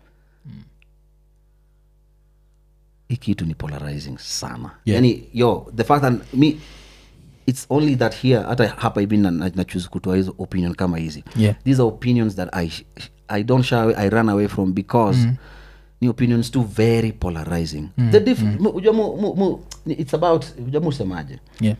hii kitu ni polarizing sana yani the fact that me it's only that here hata hapa hivi na choose kutoa hizo opinion kama hizi these are opinions that I don't shy away, I run away from because ni opinions too very polarizing the it's about usemaje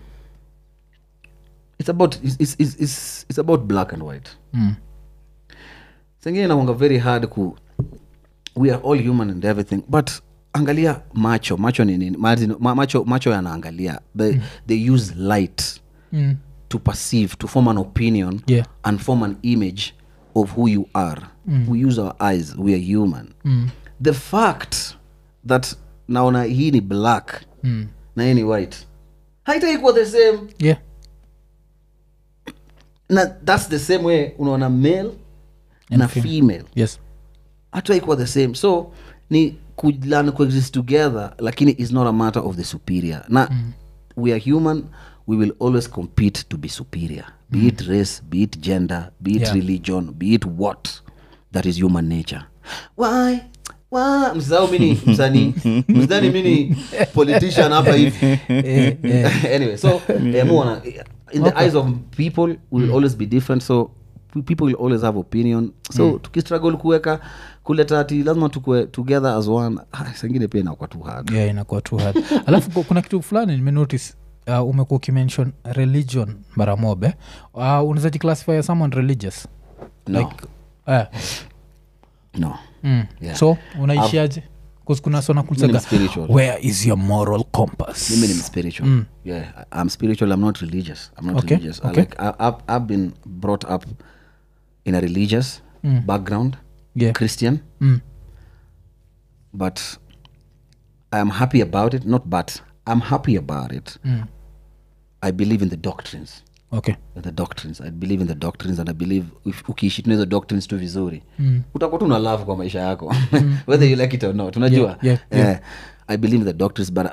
it's about black and white sengine inakuanga very hard we are all human and everything but angalia macho ni nini macho yanaangalia they use light to perceive to form an opinion and form an image of who you are we use our eyes we are human the fact that naona hii ni black na hii ni white haitaikuwa the same na that's the same way unaona male na female hataikuwa the same so ni kujlana coexist together lakini is not a matter of the superior na we are human we will always compete to be superior be it race be it gender be it religion be it what that is human nature why msao mini msanii msanii mini politician hapa hivi anyway so in the eyes of people will always be different so people will always have opinion so tukistruggle kuleta ati lazima tukue together as one sengine pia inakuwa too hard inakuwa too hard alafu kuna kitu fulani nimenotice umekuwa ukimention religion baramobe unaweza jiclassify as someone religious no so unaishiaje kuna sona kulisaga where is your moral compass mimi ni spiritual I'm spiritual I'm not religious religious I've been brought up in a religious background Christian but I'm happy about it I'm happy about it I believe in the doctrines Okay. the doctrines. I believe in the doctrines, and I believe ukiishi tuna hizo doctrines tu vizuri utakuwa tu na love kwa maisha yako whether you like it or not, unajua. I believe in the doctrines, but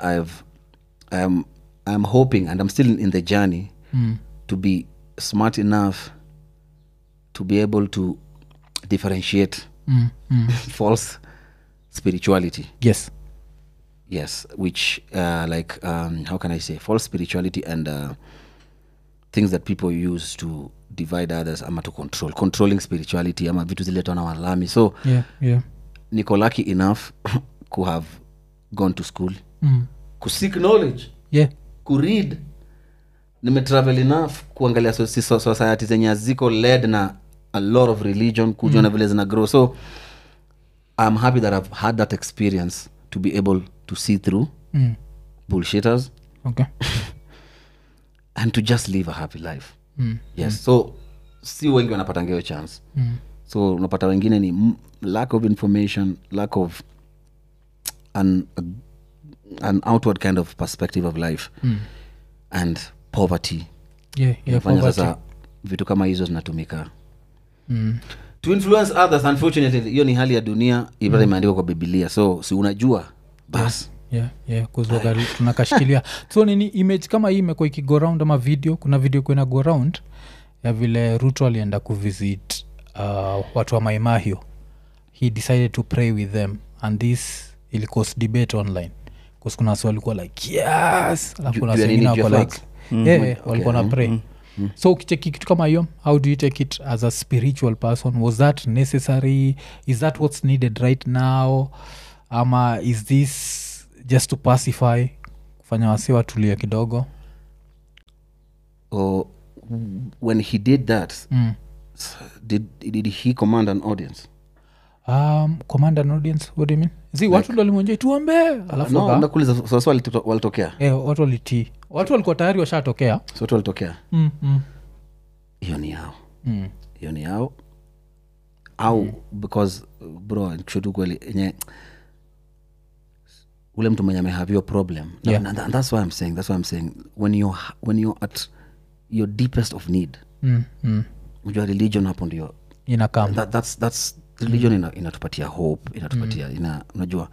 I'm hoping, and I'm still in the journey to be smart enough to be able to differentiate false spirituality. Yes, which like how can I say, false spirituality and things that people use to divide others ama to controlling spirituality ama vitu ziletwa na walami. So niko lucky enough to have gone to school, ku seek knowledge, ku read. Nimetravel enough kuangalia society zenye ziko led na a lot of religion, kujua na vile zina grow. So I'm happy that I've had that experience to be able to see through bullshitters, and to just live a happy life. So si wengi wanapata ngeo chance. So unapata wengine ni lack of information, lack of an outward kind of perspective of life, and poverty. Poverty. Sasa vitu kama hizo zinatumika to influence others. Unfortunately hiyo ni hali ya dunia, ibada imeandikwa kwa Biblia, so si unajua bas. Kuzoga tunakashikilia. So nini image kama hii imekuwa ikigo round ama video, kuna video kwena go round ya vile Ruto alienda kuvisit watu wa Maimahio. He decided to pray with them, and this ili cause debate online because kuna watu walikuwa like yes, alafu kuna wengine wako like walikuwa na pray. So ukicheki kitu kama hiyo, how do you take it as a spiritual person? Was that necessary? Is that what's needed right now? Ama is this just to pacify, kufanya wasi watulia kidogo? When he did that, did he command an audience? Command an audience, what do you mean? Watu ndo limonjea tuombe, alafu no, nakuuliza sasa walitokea. Watu walitii. Watu walikuwa tayari washatokea. So watu walitokea. Hiyo ni yao. Hiyo ni yao. Au because bro, kushutu kweli yenye ule mtu mwenye amehave your problem. And that's why I'm saying when you're at your deepest of need, unajua religion hapo ndio inakam. That's religion inatupatia hope, inatupatia unajua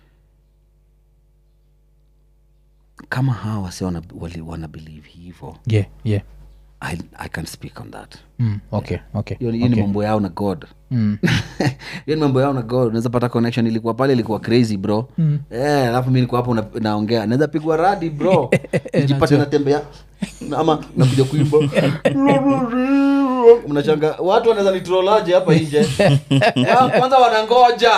kama hawa wasi wana believe hivyo. I can speak on that. Okay. Hiyo ni mambo yao na God. Hiyo ni mambo yao na God. Unaweza pata connection ilikuwa pale, ilikuwa crazy bro. Alafu mimi niko hapo naongea. Naweza pigwa radi bro. Nijipate natembea ama nakuja kuimba. Mnachanga watu wanaweza nitrolaje hapa nje. Kwanza wanangoja.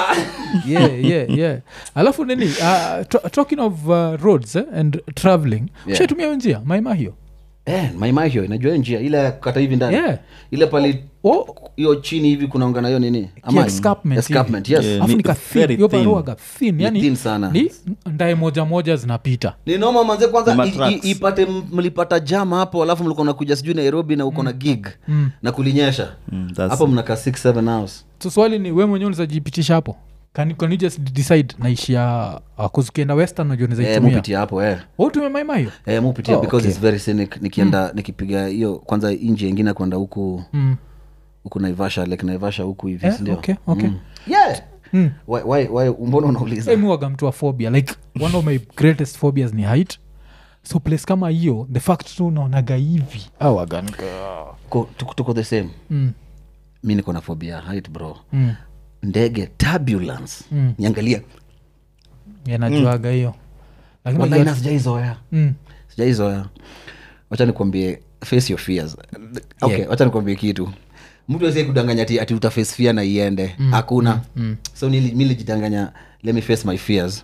Alafu nini talking of roads and traveling. Ushatumia njia Maimahio? Maimahio inajua njia ile kata hivi ndani. Ile pale hiyo chini hivi kunaongana hiyo nini? Ama escarpment. Yes. Afu ni kathini, hiyo barua kathini. Yani thin sana. Ni ndaye moja zinapita. Ni noma manze, kwanza ipate mlipata jam hapo, alafu mlikuwa nakuja sijui Nairobi na uko na gig na kulinyesha. Hapo mnakaa 6-7 hours. So swali ni wewe mwenyewe unajipitisha hapo? Can you just decide naishia kuzikienda western na jone zaitumia? Mupitia hapo Utume Maimahio? Mupitia because it's very scenic. Nikienda nikipiga hiyo kwanza nje nyingine kwenda huku huku Naivasha, like Naivasha huku hivi ndio. Okay. Why mbona unauliza? Mimi waga mtu wa phobia, like one of my greatest phobias ni height. So place kama hiyo, the fact tu unaonaga hivi waga tuko the same. Mimi niko na phobia height bro. Ndege turbulence niangalia najuaga hiyo, lakini sijaizoea. Wacha nikwambie, face your fears. Wacha nikwambie kitu, mtu asiye kudanganya ati utaface fear na iende, hakuna. So mimi nilijidanganya, let me face my fears.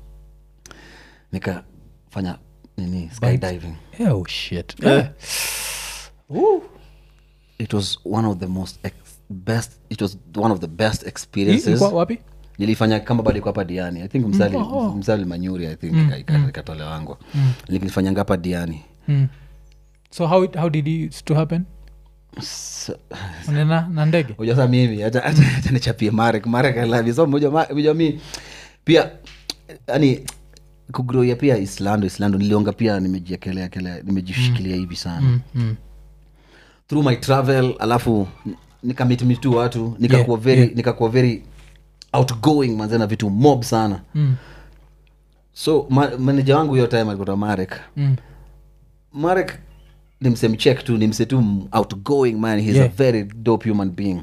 Nikafanya nini, skydiving. Shit. It was one of the best experiences. Wapi? Nilifanya kama bado kwa hapa Diani. I think msali Manyuri, I think ikatolewa wangu. Nilifanya ngapa Diani. So how did it to happen? Na ndege. Unajua mimi hata nichapie Marek I love you. So mmoja mimi pia yani kugrow pia Islando nilionga pia nimejiekelea nimejishikilia hivi sana. through my travel alafu nikamit tu watu nikakuwa very outgoing manze na vitu mob sana. So manager wangu hiyo time alikuwa Marek. Marek ni msemcheck tu, ni mse tu outgoing man, he's a very dope human being.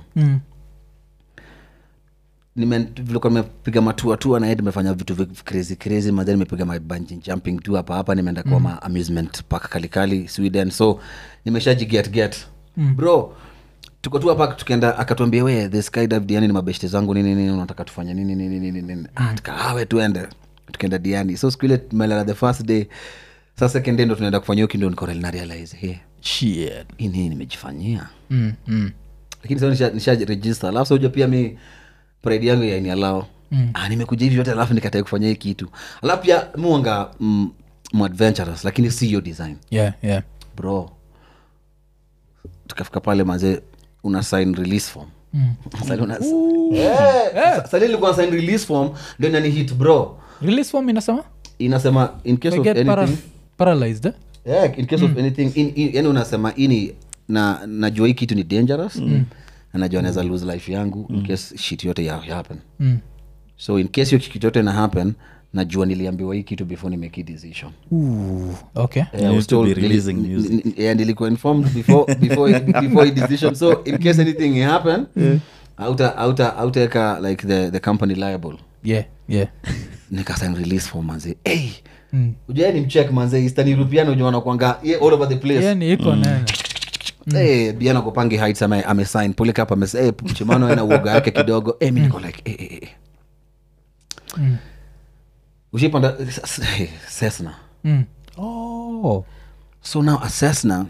Vilikuwa nimepiga matua na yeye nimefanya vitu crazy manze, nimepiga my bungee jumping tu hapa nimeenda kwa amusement park Kalikali Sweden, so nimeshajiget bro. Tuko tu hapa tukaenda, akatuambia we the skydive Diani ni mabeshte zangu nini unataka tufanye nini tukawe tuende, tukaenda Diani. So siku ile tumelala the first day, sasa second day ndo tunaenda kufanya hiyo kindo, niko na realize hey shit ini nimejifanyia. Lakini sasa nisha register, alafu sio pia mi pride yangu ya allow nimekuja hivi yote alafu nikatae kufanya hii kitu, alafu pia muanga adventurous lakini si your design. Yeah bro. Tukafika pale manze, una sign release form. Sasa nilikuwa sign release form ndio nani hit bro. Release form inasema in case of anything paralyzed in case of anything yani unasema ini najua hii kitu ni dangerous na najua naweza lose life yangu in case shit yote ya happen. So in case hiyo kitu yote na happen, najua niliambiwa hii kitu before ni make a decision. Okay. I was told releasing music. And nilikuwa informed before a decision. So in case anything happen, outaka like the company liable. Yeah. Nika sign release form manze. Hey. Ujue ni mcheck manze, Eastern European unaona kwanga all over the place. Yeah, ni iko nene. Biana kupangi heights ame sign Polycarp ame say Chimano ana uoga yake kidogo. Mimi niko like ushipanda Cessna. So now a Cessna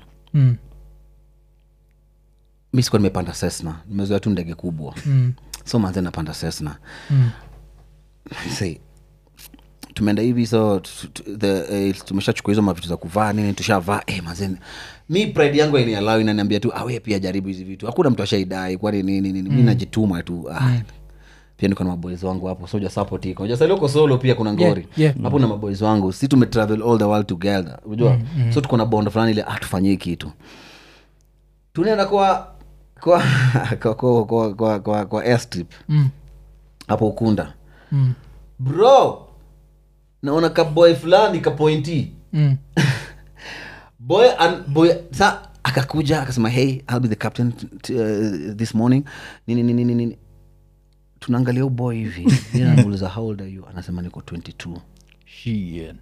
mimi sikuwa nimepanda Cessna, nimezoea tu ndege kubwa. So manze napanda Cessna. Say tumeenda hivi, so tumeshachukua hizo mavitu za kuvaa nini, tushavaa manze. Mi pride yangu allow inaniambia tu awe pia jaribu hizi vitu, hakuna mtu ashaidai kwa nini mimi najituma tu. Pia niko na maboys wangu hapo, so just support iko. Just loko solo pia kuna ngori. Hapo na maboys wangu, si tume travel all the world together. Unajua? So tuko na bond fulani ile tufanyie kitu. Tunaenda kwa airstrip. Hapo Ukunda. Bro, naona ka boy fulani ka pointy. boy sa akakuja akasema hey I'll be the captain this morning nini. Tunaangalia boy hivi ninamuuliza how old are you, anasema niko 22. Shit.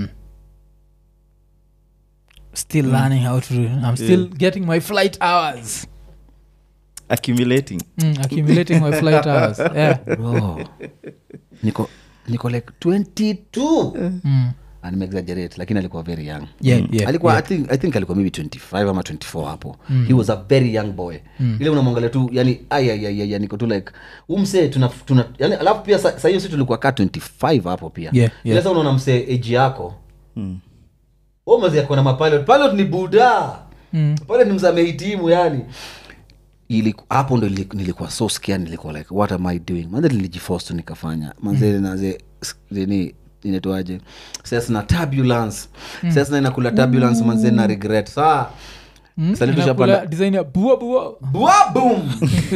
Still learning how to I'm still getting my flight hours, accumulating my flight hours. Bro, niko like 22. And exaggerate lakini alikuwa very young. Alikuwa I think alikuwa maybe 25 ama 24 hapo. He was a very young boy. Ile unamwangalia tu yani niko tu like umse tuna yani, alafu pia sasa hiyo sisi tulikuwa ka 25 hapo pia. Ile sasa unaona mse age yako. Mazi yako na pilot ni buda. Pale ni mzamehitimu yani. Hapo ndo nilikuwa so scared, nilikuwa like what am I doing? Manze nilijiforce nikafanya. Manze naze inatoaje Cessna turbulence. Cessna inakula turbulence manze na regret. Sasa inakula design ya bua boom.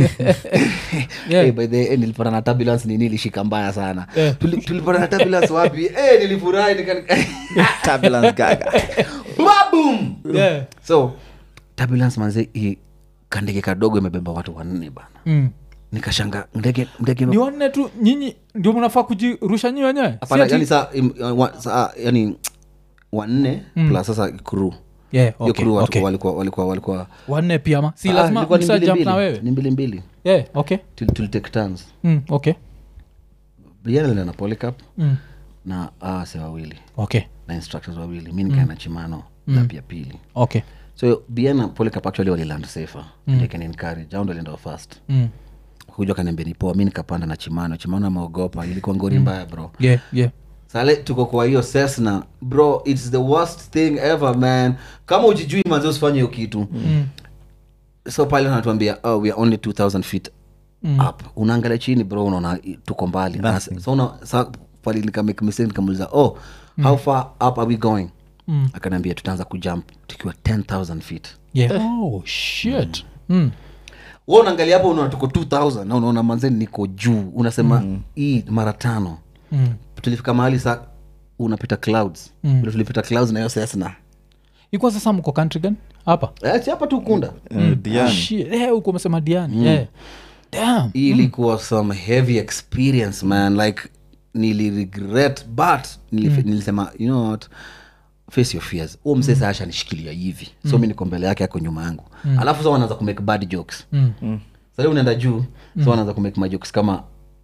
By the end nilipata na turbulence nilishika mbaya sana. Tulipata na turbulence wapi? Nilifurahi turbulence gaga. Bua boom. So turbulence manze kandege kadogo imebeba watu 4 bana. Nikashanga ndege ni wanne tu, nyinyi ndio mnafaa kujirusha nyinyi wenyewe? Hapana, yani yani 4 plus sasa crew. Okay. Crew walikuwa wanne pia ama si lazima msa jump na wewe? Ni mbili. Okay. Till take turns. Okay. Brian na Polycarp na se wawili. Okay. Na instructors wawili. Mimi nikaenda Chimano na pia pili. Okay. So Brian na Polycarp actually wali land safer. They can encourage. Jao ndo alienda first. Kuja kaniambia ni poa, mimi nikapanda na Chimano ameogopa, ilikuwa ngori mbaya bro. Sale tuko kwa hiyo Cessna bro, it's the worst thing ever man. Kama ujijui manze usifanye hiyo kitu. So pale anatuambia we are only 2000 feet up. Unaangalia chini bro, unaona tuko mbali. So pale nikamake mistake, nikamuuliza how far up are we going? Akaniambia tutaanza kujump tukiwa 10000 feet. Oh shit. Wewe unaangalia hapo unaona tuko 2000 na unaona manzeni niko juu unasema hii mara 5 tulifika mahali saa unapita clouds bila tulipita clouds na hiyo sasa iko sasa mko country gani hapa si hapa tu Ukunda Diani. uko umesema Diani damn hii ilikuwa some heavy experience man like niliregret but nilisema you know what face your fears huo msee sasa ashanishikilia hivi so mimi niko mbele yake yako nyuma yangu alafu sasa wanaanza kumake bad jokes sasa leo unaenda juu so wanaanza kumake my jokes kama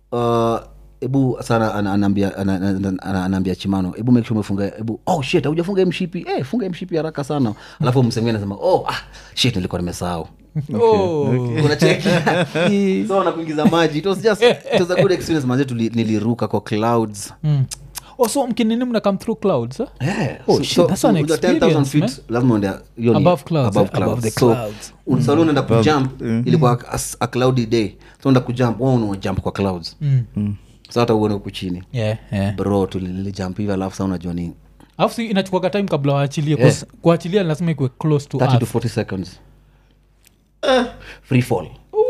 ebu sana anaambia Chimano ebu make sure umefunga ebu oh shit hujafunga mshipi funga mshipi haraka sana alafu msemeni anasema shit nilikuwa nimesahau kuna cheki so wanakuingiza maji it was a good experience manze niliruka kwa clouds so mkinini mna come through clouds so that's an experience 10,000 feet lazima uende above the clouds so unaenda kujump ilikuwa a cloudy day so unaenda kujump una jump kwa clouds so hata uone huko chini bro tulijump hivi alafu sasa unajua nini alafu inachukua time kabla waachilie kuachilia lazima ikuwe close to 30 to 40 seconds free fall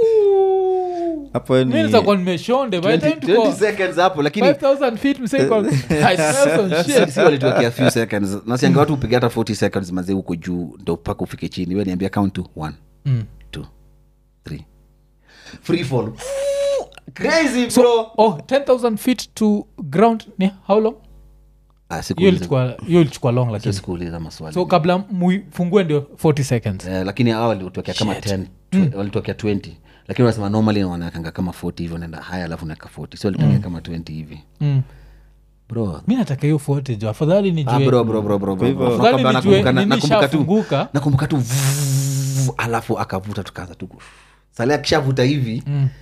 hapo ni nilikuwa nimeshonde by the time 20 seconds hapo lakini 5000 feet mseko I smell some shit si walituwekea few seconds na sianga watu upiga hata 40 seconds mazee huko juu ndo mpaka ufike chini wewe niambia count to 1 2 3 free fall crazy bro 10,000 feet to ground ni how long hiyo ilichukua long lakini sikuuliza maswali so kabla muifungue ndio 40 seconds lakini hao walitokea kama 10 walitokea 20 lakini wanasema normally wanakanga kama 40 hivyo naenda haya alafu naka 40 so walitokea kama 20 hivi bro mimi nataka hiyo footage afadhali nijue bro nakumbuka tu alafu akavuta tukaanza tu salia kishavuta hivi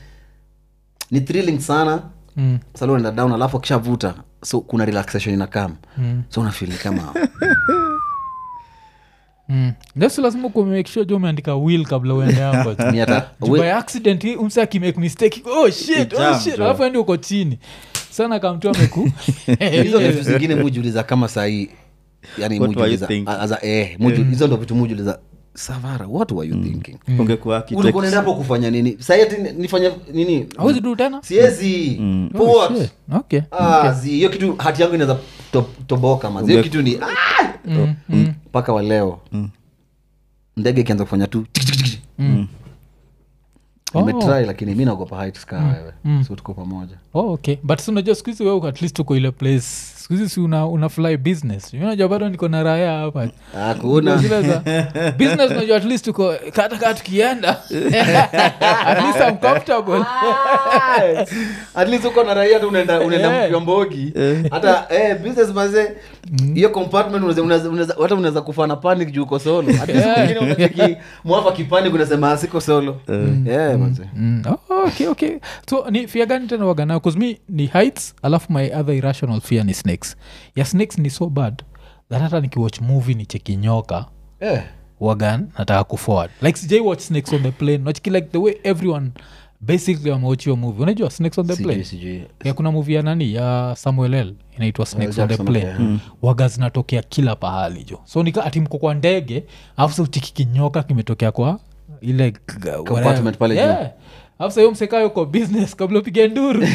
ni thrilling sana salia unaenda down alafu kishavuta so kuna relaxation inakam so unafeel kama ndio lazima kumake sure jo umeandika will kabla uende hapo by accident umse akimake mistake shit alafu ndio uko chini sana kamtu ameku hizo vitu zingine mujiuliza kama sahi yani mujiuliza hizo ndio vitu mujiuliza Savara what were you thinking ungekuwa architect ulikuwa unaenda hapo kufanya nini sasa nifanya nini hauzi do tena siezi what okay hiyo kitu hati yangu inaweza toboka mazi hiyo kitu ni mpaka wa leo ndege ikianza kufanya tu nimetry lakini mimi naogopa heights kaa wewe so tuko pamoja okay but so unajua siku hizi wewe at least uko ile place siku hizi si una fly business unajua bado niko na raya hapa hakuna business unajua at least uko kata tukienda at least I'm comfortable at least uko na raya tu unaenda mkiombogi hata business maze hiyo compartment unaweza kufa na panic juu uko solo at least mwingine unacheki mwafa kipanic unasema siko solo maze okay so ni fear gani tena wagana because me ni heights alafu my other irrational fear ni snakes ya snakes ni so bad that hata nikiwatch movie ni cheki nyoka wagan nataka kuforward like sijai watch snakes on the plane nachiki like the way everyone basically wamewatch your movie unajua snakes on the plane ya kuna movie ya nani ya Samuel L inaitwa snakes on the plane waga zinatokea kila pahali jo so nika ati mko kwa ndege alafu sa utiki kinyoka kimetokea kwa ile compartment pale juu afsa hiyo msekayo kwa business kabla upige nduru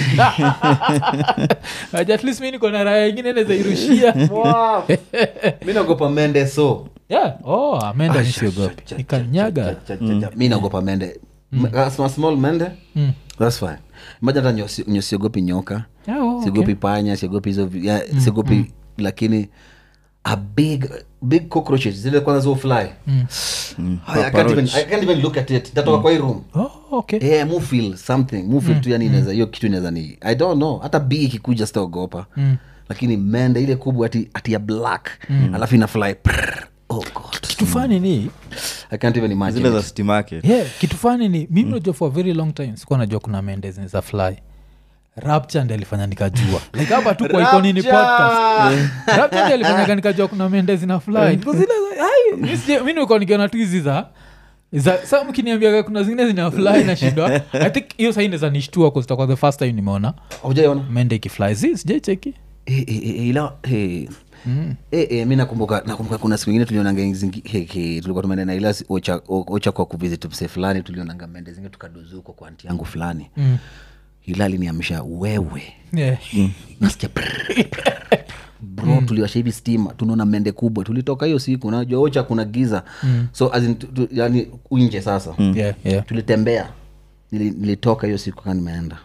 at least mi niko na raya ingine naweza irushia mi naogopa mende so mende nisiogopi nikanyaga mi naogopa mende small mende that's fine maja hata siogopi nyoka siogopi panya siogopi hizo siogopi lakini a big cockroaches zile kwanza zo fly I can't even look at it tatoka kwa hii room mu feel something mu feel tu yani inaweza hiyo kitu inaweza ni I don't know hata bee ikikuja sitaogopa lakini mende ile kubwa ati ya black alafu ina fly oh god kitu fani ni I can't even imagine zile za city market kitu fani ni mimi najua for a very long time sikuwa najua kuna mende zinaweza fly Rapture ndi alifanya nikajua like hapa tu kwa Iko Nini podcast Rapture ndi alifanya nikajua kuna mende zina fly because mimi niko nikiona tu hizi za sasa mkiniambia kuna zingine zina fly na shida I think hiyo sasa inaweza nishtua kwa sababu the first time nimeona hujaiona mende ikifly sijai cheki Mi nakumbuka kuna siku ingine tulionanga tulikuwa tumeenda na ila ocha kwa kuvisit mse fulani, tulionanga mende zingine tukaduzuko kwa anti yangu fulani. Ila aliniamsha wewe. Nasikia bro, tuliwasha hivi stima, tunaona mende kubwa. Tulitoka hiyo siku, unajua ocha kuna giza. So as in yani unje sasa. Tulitembea. Nilitoka hiyo siku kama nimeenda.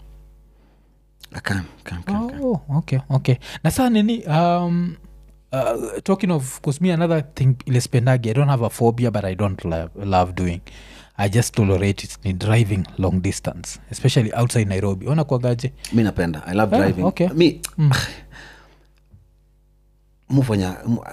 Okay. Na saa nini talking of, cause me another thing ilespendagi, I don't have a phobia but I don't love doing, I just tolerate it, ni driving long distance, especially outside Nairobi. Ona kuagaje? Mi napenda, I love driving. Okay. Mi mufanya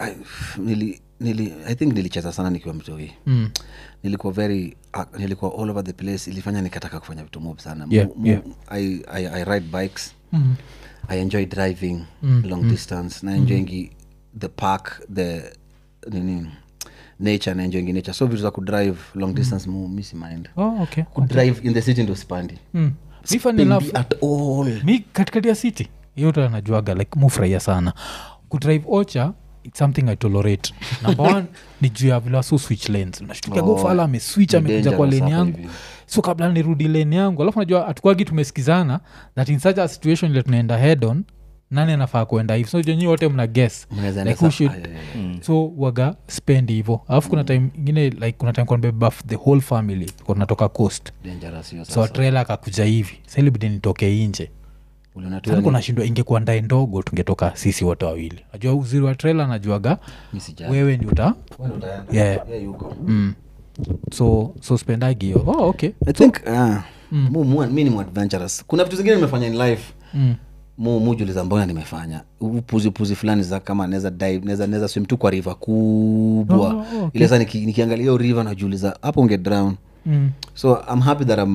I think nilicheza sana nikiwa mtoi. Nilikuwa all over the place. Ilifanya nikataka kufanya vitu mob sana. I ride bikes. I enjoy driving long distance. Na enjoying the park, the nature, na enjoying nature. So vitu za kudrive long distance misi mind. Kudrive in the city ndo spandi. At all. Mi katikati ya city yote anajuaga like mufurahia sana kudrive. Ocha it's something I tolerate. Number one ni juu ya vila so switch lanes, unashtukia gofala ameswitch amekuja kwa lane yangu, so kabla nirudi lane yangu, alafu najua atukwagi tumesikizana that in such a situation ile tunaenda head on, nani anafaa kuenda hivi, so jenyi wote mna guess like who should so waga spend hivyo. Alafu kuna time ingine like kuna time kwa buff the whole family kwa tunatoka coast dangerous, so trailer akakuja hivi, sasa ilibidi nitoke nje. Sasa kuna shindwa ingekuwa ndae ndogo tungetoka sisi wote wawili. Najua uzuri wa trailer najuaga wewe ndio yuko. So spendagi hiyo. Okay. I think mimi ni adventurous. Kuna vitu zingine nimefanya in life. Mujuliza mbona nimefanya. Upuzi fulani za kama naweza dive, naweza swim tu kwa river kubwa. Ile sasa nikiangalia hiyo river najuliza hapo unge drown. So I'm happy that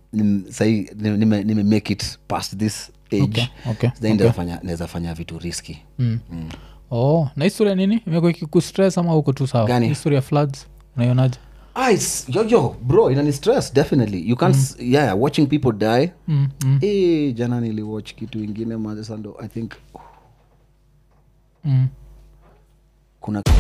nime make it past this age. Then naweza fanya vitu risky. Na historia nini imekuwa ikikustress ama uko tu sawa? Historia floods unaionaje? Yo bro, inani stress definitely. You can't watching people die. Jana niliwatch kitu ingine mazesando I think kuna